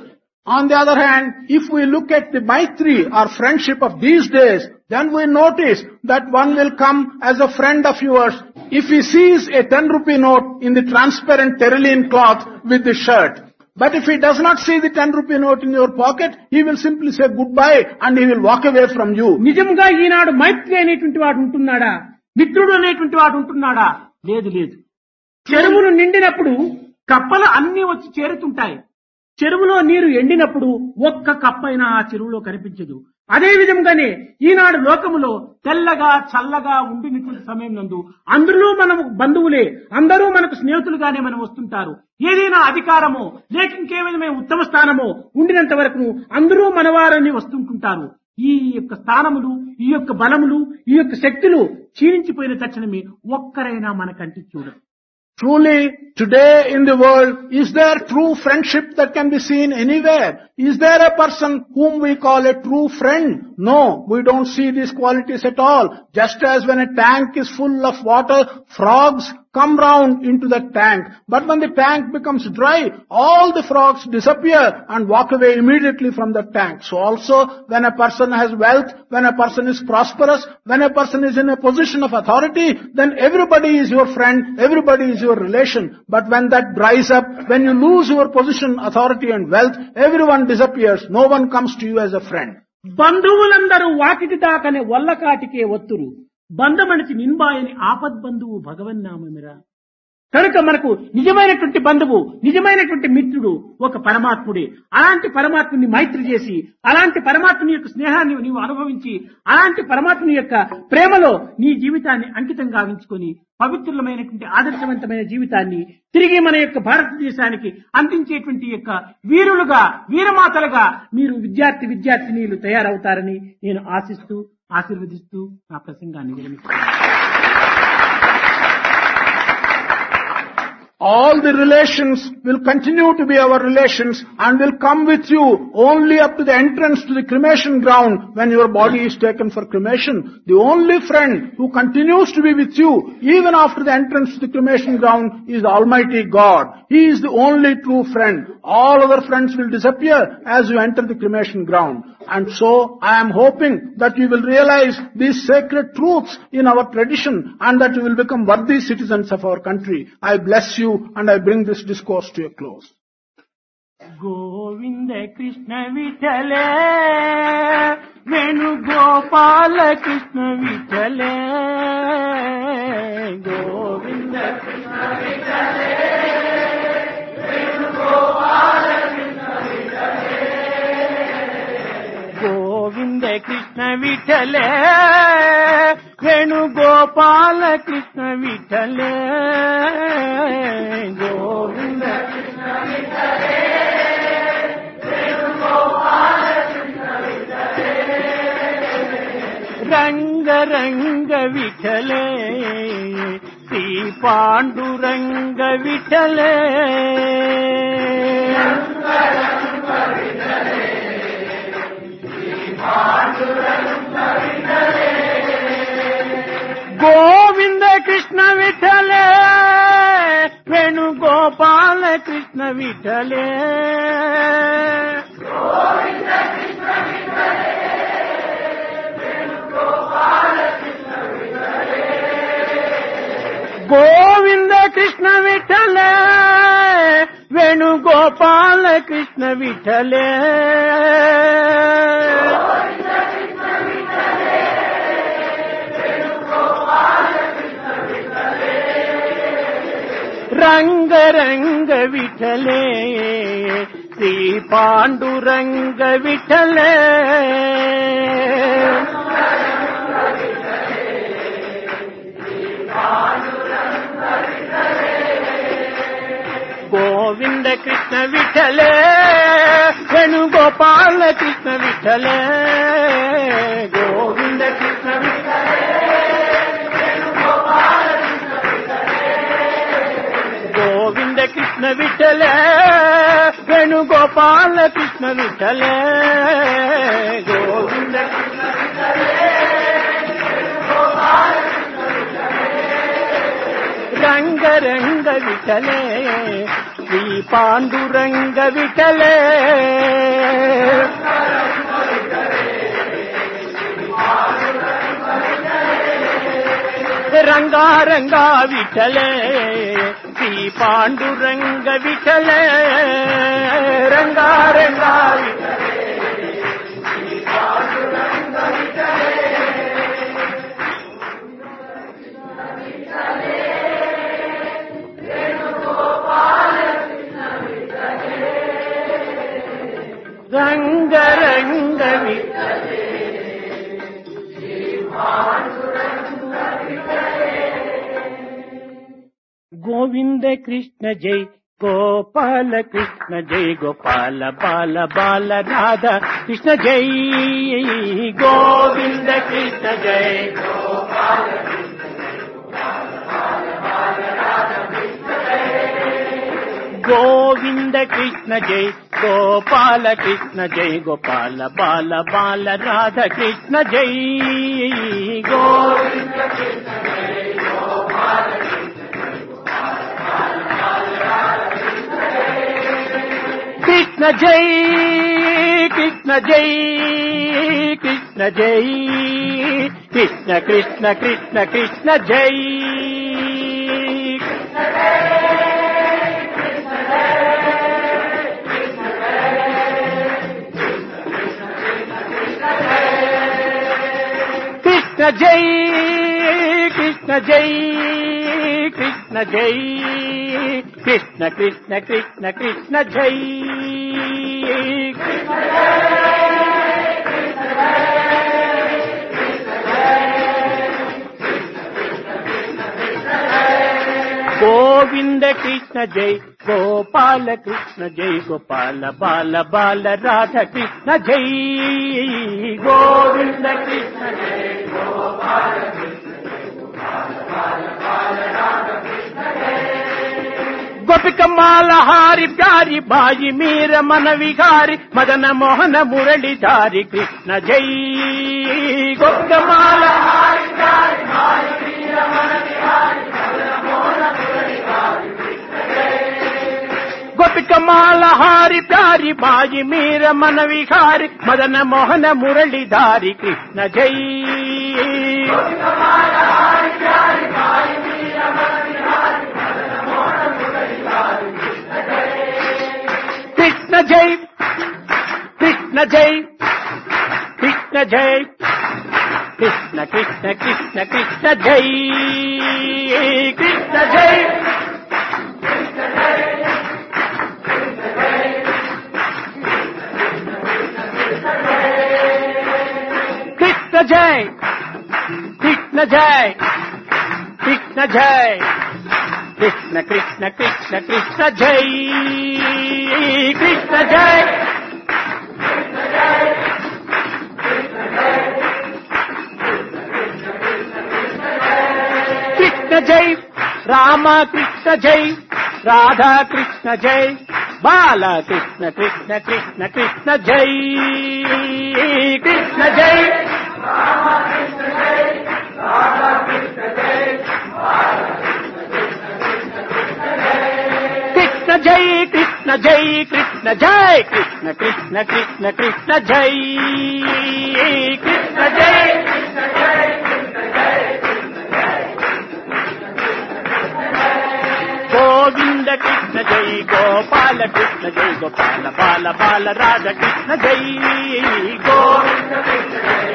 On the other hand, if we look at the Maitri or friendship of these days, then we notice that one will come as a friend of yours if he sees a ten rupee note in the transparent terylene cloth with the shirt. But if he does not see the ten rupee note in your pocket, he will simply say goodbye and he will walk away from you. నిజంగా ఈనాడు మైత్రి అనేటువంటి వాడు ఉంటున్నాడా, మిత్రుడు అనేటువంటి వాడు ఉంటున్నాడా? లేదు లేదు. చెరువులు నిండినప్పుడు కప్పలు అన్ని వచ్చి చేరుతుంటాయి. చెరువులో నీరు ఎండినప్పుడు ఒక్క కప్పైనా ఆ చెరువులో కనిపించదు. అదే విధంగానే ఈనాడు లోకములో తెల్లగా చల్లగా ఉండినటువంటి సమయం నందు అందరూ మనము బంధువులే, అందరూ మనకు స్నేహితులుగానే మనం వస్తుంటారు. ఏదైనా అధికారమో లేక ఇంకేమైనా ఉత్తమ స్థానమో ఉండినంత వరకు అందరూ మనవారని వస్తుంటుంటారు. ఈ యొక్క స్థానములు, ఈ యొక్క బలములు, ఈ యొక్క శక్తులు క్షీణించిపోయిన తక్షణమే ఒక్కరైనా మనకంటి చూడరు. Truly, today in the world, is there true friendship that can be seen anywhere? Is there a person whom we call a true friend? No, we don't see these qualities at all. Just as when a tank is full of water, frogs come round into the tank. But when the tank becomes dry, all the frogs disappear and walk away immediately from the tank. So also, when a person has wealth, when a person is prosperous, when a person is in a position of authority, then everybody is your friend, everybody is your relation. But when that dries up, when you lose your position, authority and wealth, everyone disappears. No one comes to you as a friend. బంధువులందరూ వాకిటి దాకనే వల్లకాటికే ఒత్తురు, బంధమనిచి నిన్బాయని ఆపద్బంధువు భగవన్నామమిరా. కనుక మనకు నిజమైనటువంటి బంధువు, నిజమైనటువంటి మిత్రుడు ఒక పరమాత్ముడే. అలాంటి పరమాత్ముని మైత్రి చేసి, అలాంటి పరమాత్ముని యొక్క స్నేహాన్ని నీవు అనుభవించి, అలాంటి పరమాత్ముని యొక్క ప్రేమలో నీ జీవితాన్ని అంకితం గావించుకొని పవిత్రమైనటువంటి ఆదర్శవంతమైన జీవితాన్ని తిరిగి మన యొక్క భారతదేశానికి అందించేటువంటి యొక్క వీరులుగా, వీరమాతలుగా మీరు విద్యార్థి విద్యార్థినీలు తయారవుతారని నేను ఆశిస్తూ ఆశీర్వదిస్తూ నా ప్రసంగాన్ని విరమిస్తున్నాను. All the relations will continue to be our relations and will come with you only up to the entrance to the cremation ground when your body is taken for cremation. The only friend who continues to be with you even after the entrance to the cremation ground is Almighty God. He is the only true friend. All other friends will disappear as you enter the cremation ground. And so I am hoping that you will realize these sacred truths in our tradition and that you will become worthy citizens of our country. I bless you and I bring this discourse to a close. Govinda Krishna Vitale, Venu Gopala Krishna Vitale, Govinda Krishna Vitale, Venu Gopala Krishna Vitale, Govinda Krishna Vitale, Venu Gopala Krishna Vitale, Govinda Krishna Vitale, Venu Gopala Krishna Vitale, Ranga Ranga Vitale, Sri Panduranga Vitale, Ranga Ranga Vitale, Sri Panduranga Vitale, Govinda Krishna Vitale, Venu Gopala Krishna Vitale, Govinda Krishna Vitale, Venu Gopala Krishna Vitale, Govinda Krishna Vitale, Venu Gopala Krishna Vitale, Ranga Ranga Vitale, Sri Panduranga Vitale, Govinda Krishna Vitale, Venu Gopala Krishna Vitale, Govinda Krishna Vitale, Venu Gopala Krishna Vitale, Govinda Krishna Vitale, Venu Gopala Krishna Vitale, Govinda Krishna Vitale, Venu Gopala Krishna Vitale, Ranga Ranga Vitale, Shri Panduranga విఠలే రంగారంగా విఠలే Shri Panduranga విఠలే రంగారంగా విఠలే Shri Panduranga విఠలే రంగ రంగ విఠలే శ్రీ పాండురంగ విఠలే గోవింద కృష్ణ జై గోపాల కృష్ణ జై గోపాల బాల బాల రాధా కృష్ణ జై గోవింద కృష్ణ జై గోపాల గోవింద కృష్ణ జై గోపాల కృష్ణ జై గోపాల బాల బాల రాధా కృష్ణ జై గోవింద కృష్ణ జై గోపాల కృష్ణ జై కృష్ణ జై కృష్ణ జై కృష్ణ కృష్ణ కృష్ణ కృష్ణ జై కృష్ణ జై కృష్ణ జై కృష్ణ జై కృష్ణ కృష్ణ కృష్ణ కృష్ణ జై గోవింద కృష్ణ జై గోపాల కృష్ణ జై గోపాల బాల బాల రాధా కృష్ణ జై గోవింద కృష్ణ జై గోపాల గోపిక మాలహారి ప్యారి బాయి మీర మన విహారి మదన మోహన మురళిధారి కృష్ణ జై గోపిక మాలహారి ప్యారి బాయి మీర మన విహారి మదన మోహన మురళిధారి కృష్ణ జై గోపిక మాలహారి ప్యారి బాయి మీర మన విహారి మదన మోహన మురళిధారి కృష్ణ జై గోపిక మాలహారి ప్యారి బాయి మీర మన విహారి మదన మోహన మురళిధారి కృష్ణ జై కృష్ణ జై కృష్ణ జై కృష్ణ కృష్ణ కృష్ణ కృష్ణ జై కృష్ణ జై కృష్ణ జై కృష్ణ జై కృష్ణ జై కృష్ణ కృష్ణ కృష్ణ కృష్ణ జై కృష్ణ జై కృష్ణ జై రామ కృష్ణ జై రాధా కృష్ణ జై బాల కృష్ణ కృష్ణ కృష్ణ కృష్ణ జై కృష్ణ జై కృష్ణ జై కృష్ణ జై కృష్ణ జై కృష్ణ కృష్ణ కృష్ణ కృష్ణ జై కృష్ణ జై గోవింద కృష్ణ జై గోపాల కృష్ణ జై గోపాల బాల బాల రాధా కృష్ణ జై గోవింద కృష్ణ జై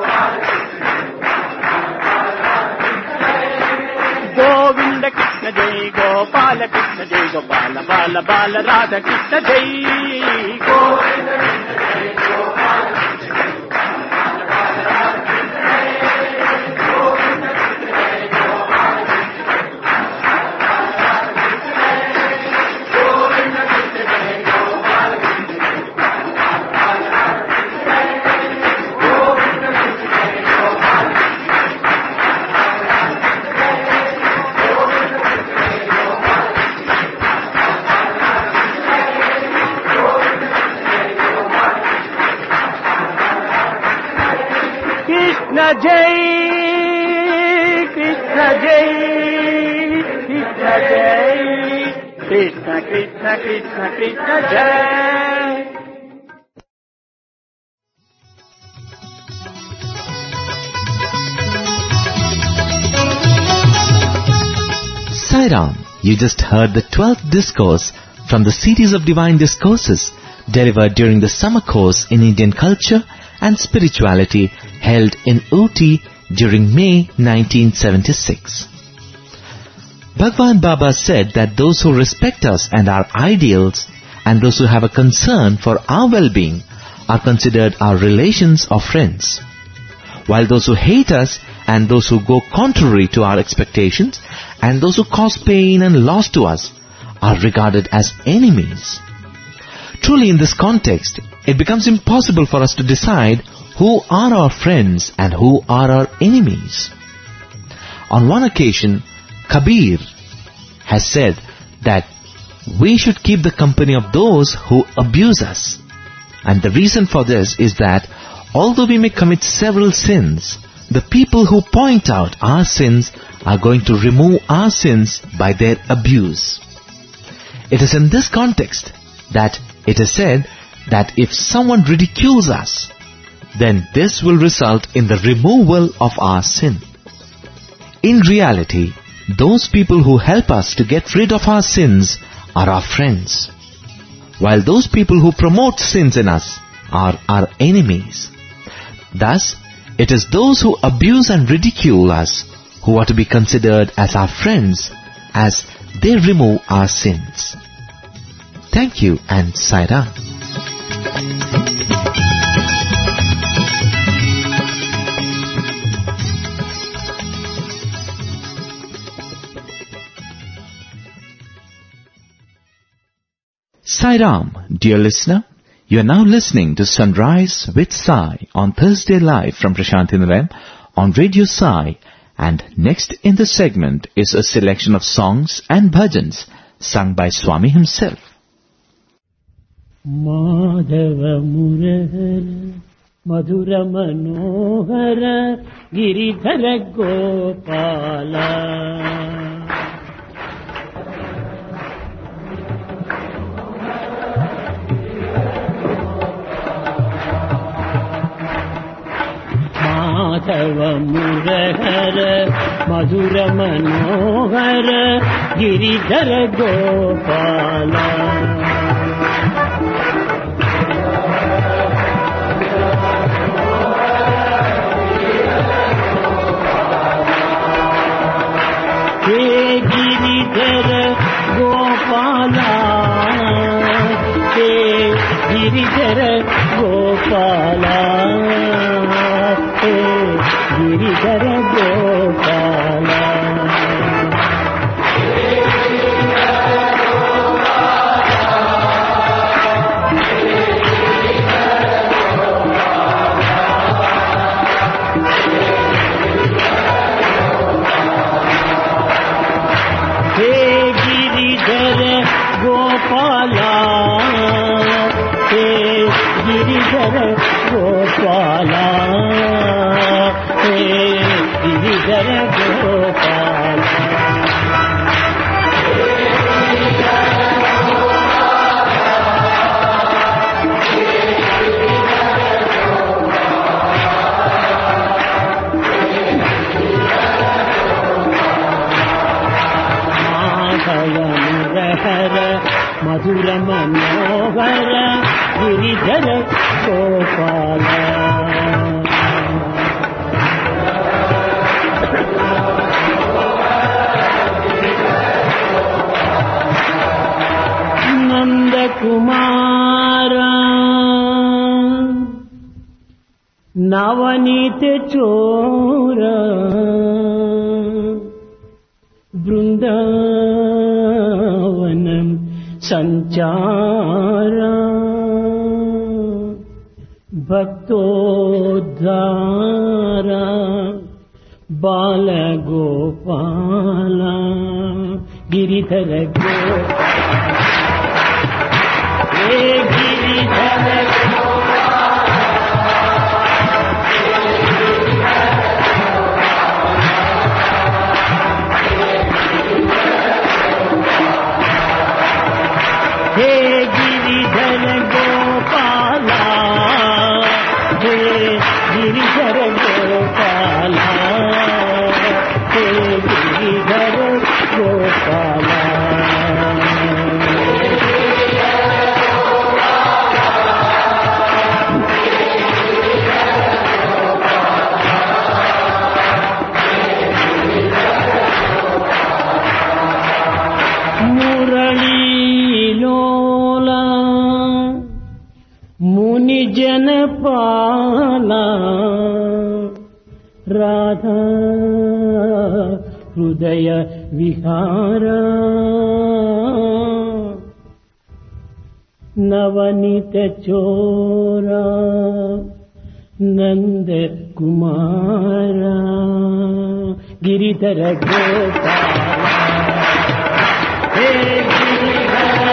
గోవింద కృష్ణ జై గోపాల కృష్ణ జై గోపాల బాల బాల రాధా కృష్ణ జై గోవింద కృష్ణ జై గోపాల కృష్ణ జై కృష్ణ జై కృష్ణ జై Krishna Krishna, Krishna, Krishna, Krishna, Jai. Sai Ram, you just heard the twelfth discourse from the series of divine discourses delivered during the summer course in Indian culture and spirituality held in Ooty during May nineteen seventy-six. Bhagwan Baba said that those who respect us and our ideals and those who have a concern for our well-being are considered our relations or friends, while those who hate us and those who go contrary to our expectations and those who cause pain and loss to us are regarded as enemies. Truly, in this context, it becomes impossible for us to decide who are our friends and who are our enemies. On one occasion, Kabir has said that we should keep the company of those who abuse us. And the reason for this is that although we may commit several sins, the people who point out our sins are going to remove our sins by their abuse. It is in this context that it is said that if someone ridicules us, then this will result in the removal of our sin. In reality, those people who help us to get rid of our sins are our friends, while those people who promote sins in us are our enemies. Thus, it is those who abuse and ridicule us who are to be considered as our friends, as they remove our sins. Thank you and Sai Ram. Sai Ram, dear listener, you are now listening to Sunrise with Sai on Thursday live from Prashantinalayam on Radio Sai, and next in the segment is a selection of songs and bhajans sung by Swami himself. Madhava Murahara Madhura Manohara Giridhara Gopala Madhava Murahara Madhura Manohara Giridhara Gopala He Giridhara Gopala He Giridhara Gopala He Giridhara Gopala Gopala, He Giridhara Gopala, He Giridhara Gopala. Madhura Manohara Giridhara Gopala Nanda Kumara Navanite Chora Vrindavanam Sanchara Bhaktodhara Bala Gopala Giridhara Gopala Hey Giridhara హే గిరిధర గోపాల హే గిరిధర గోపాల మురళీలోలా ముని జనపాల రాధా హృదయ విహార నవనిత చోరా నంద కుమార గిరిధర గోపాల హే గిరిధర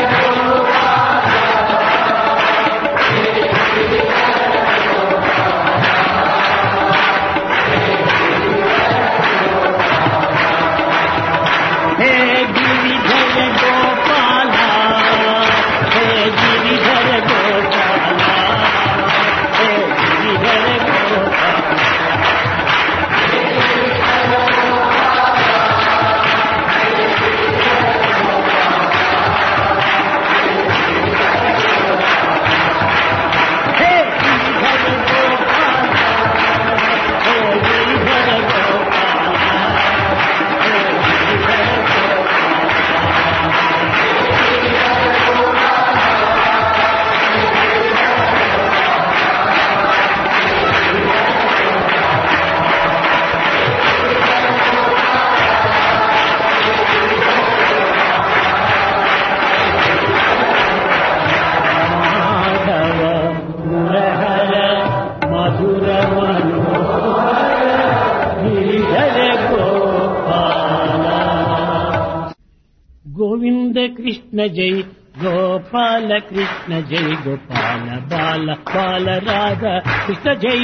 గోవింద కృష్ణ జై గోపాల కృష్ణ జై గోపాల బాల బాల రాధా కృష్ణ జై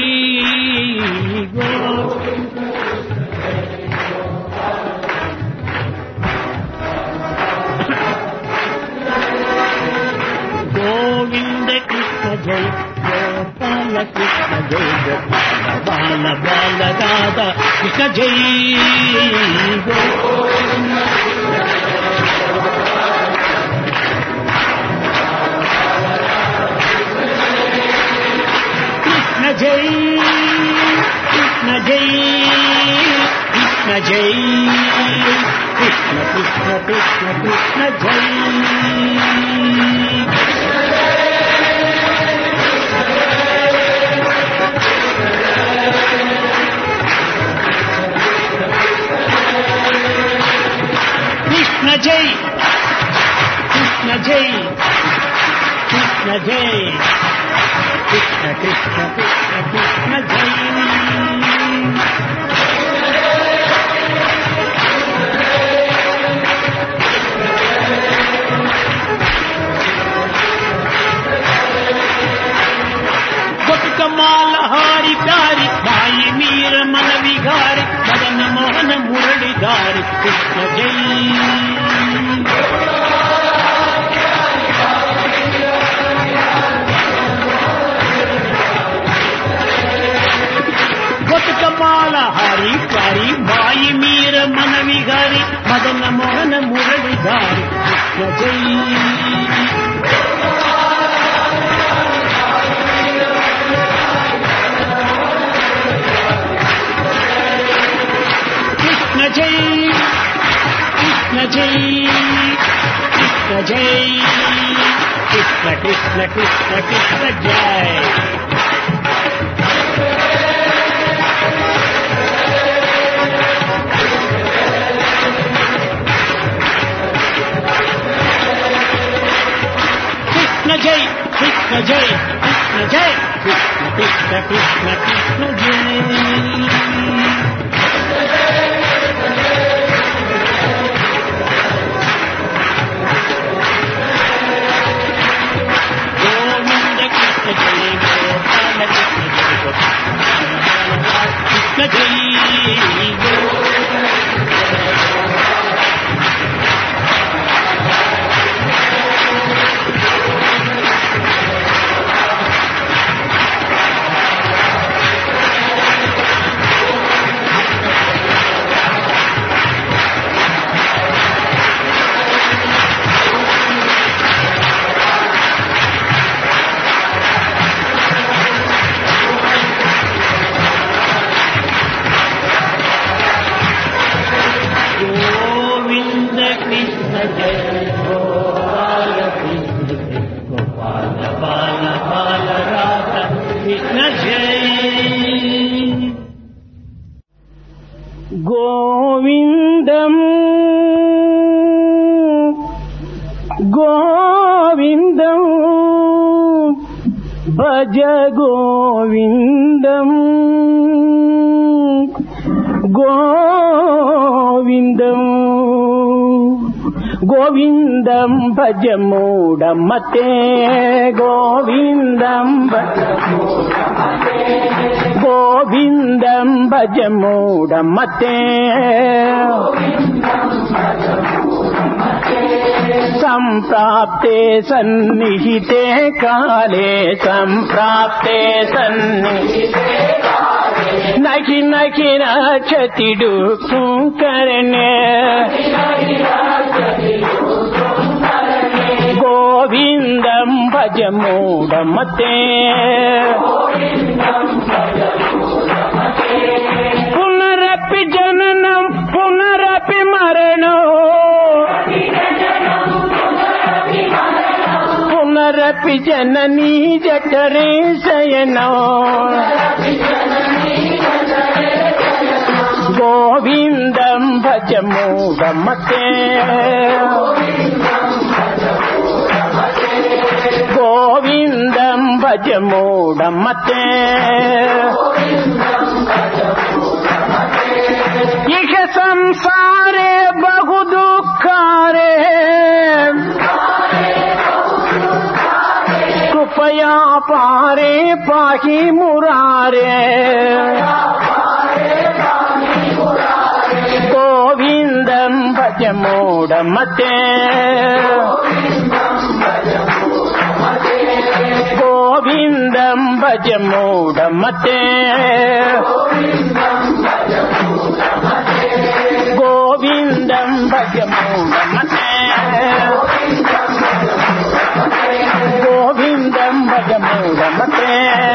గోవింద కృష్ణ జై గోపాల కృష్ణ జై గోపాల బాల బాల రాధా కృష్ణ జై కృష్ణ జై కృష్ణ జై కృష్ణ జై కృష్ణ కృష్ణ కృష్ణ కృష్ణ జై కృష్ణ జై కృష్ణ జై కృష్ణ జై కృష్ణ కృష్ణ కృష్ణ కృష్ణ జై బతుకమాల హారి దారి బాయి మీర మన విహారి మదన మోహన మురళి దారి కృష్ణ జై బతుకమాల హారి కారి బాయి మీర మన విహారి మదన మోహన మురళి దారి కృష్ణ జై కృష్ణ జై కృష్ణ జై కృష్ణ జై కృష్ణ కృష్ణ కృష్ణ కృష్ణ జై కృష్ణ జై కృష్ణ జై కృష్ణ జై కృష్ణ కృష్ణ కృష్ణ కృష్ణ జై గోవింద కృష్ణ జై గోపాల కృష్ణ జై గోపాల కృష్ణ జై భజ గోవిందం గోవిందం గోవిందం భజ మూఢమతే గోవిందం భజ గోవిందం భజ మూఢమతే సంప్రాప్తే సన్నిహితే కాలే సంప్రాప్తే సన్నిహితే నహి నహి రక్షతి దుఃఖం కరణే గోవిందం భజ మూఢమతే పునరపి జననం పునరపి మరణం పునరపి జననీ జఠరే శయనం గోవిందం భజ మూఢమతే గోవిందం భజ మూఢమతే ఇహ సంసారే బహు దుఃఖారే కృపయా పారే పాహి మురారే గోవిందం భజ మూఢమతే గోవిందం భజ మూఢమతే గోవిందం భజ మూఢమతే గోవిందం భజ మూఢమతే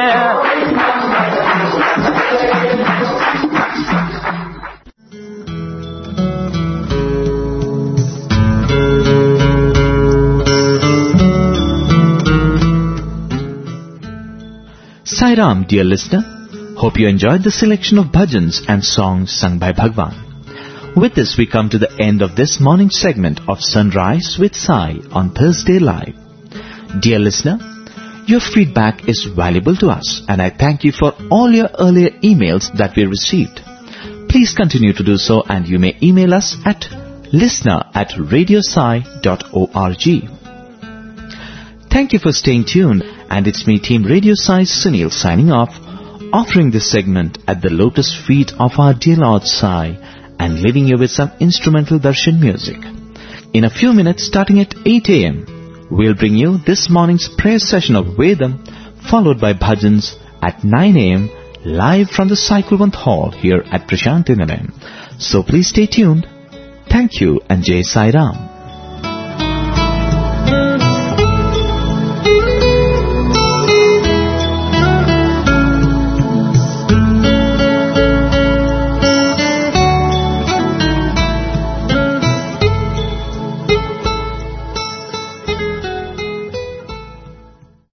Sai Ram, dear listener. Hope you enjoyed the selection of bhajans and songs sung by Bhagwan. With this, we come to the end of this morning segment of Sunrise with Sai on Thursday Live. Dear listener, your feedback is valuable to us, and I thank you for all your earlier emails that we received. Please continue to do so, and you may email us at listener at radiosai dot org. Thank you for staying tuned, and it's me, Team Radio Sai Sunil, signing off, offering this segment at the lotus feet of our dear Lord Sai, and leaving you with some instrumental darshan music. In a few minutes, starting at eight a.m., we'll bring you this morning's prayer session of Vedam, followed by bhajans at nine a.m., live from the Cyclevant Hall here at Prashanthi Nilayam. So please stay tuned. Thank you, and Jai Sai Ram.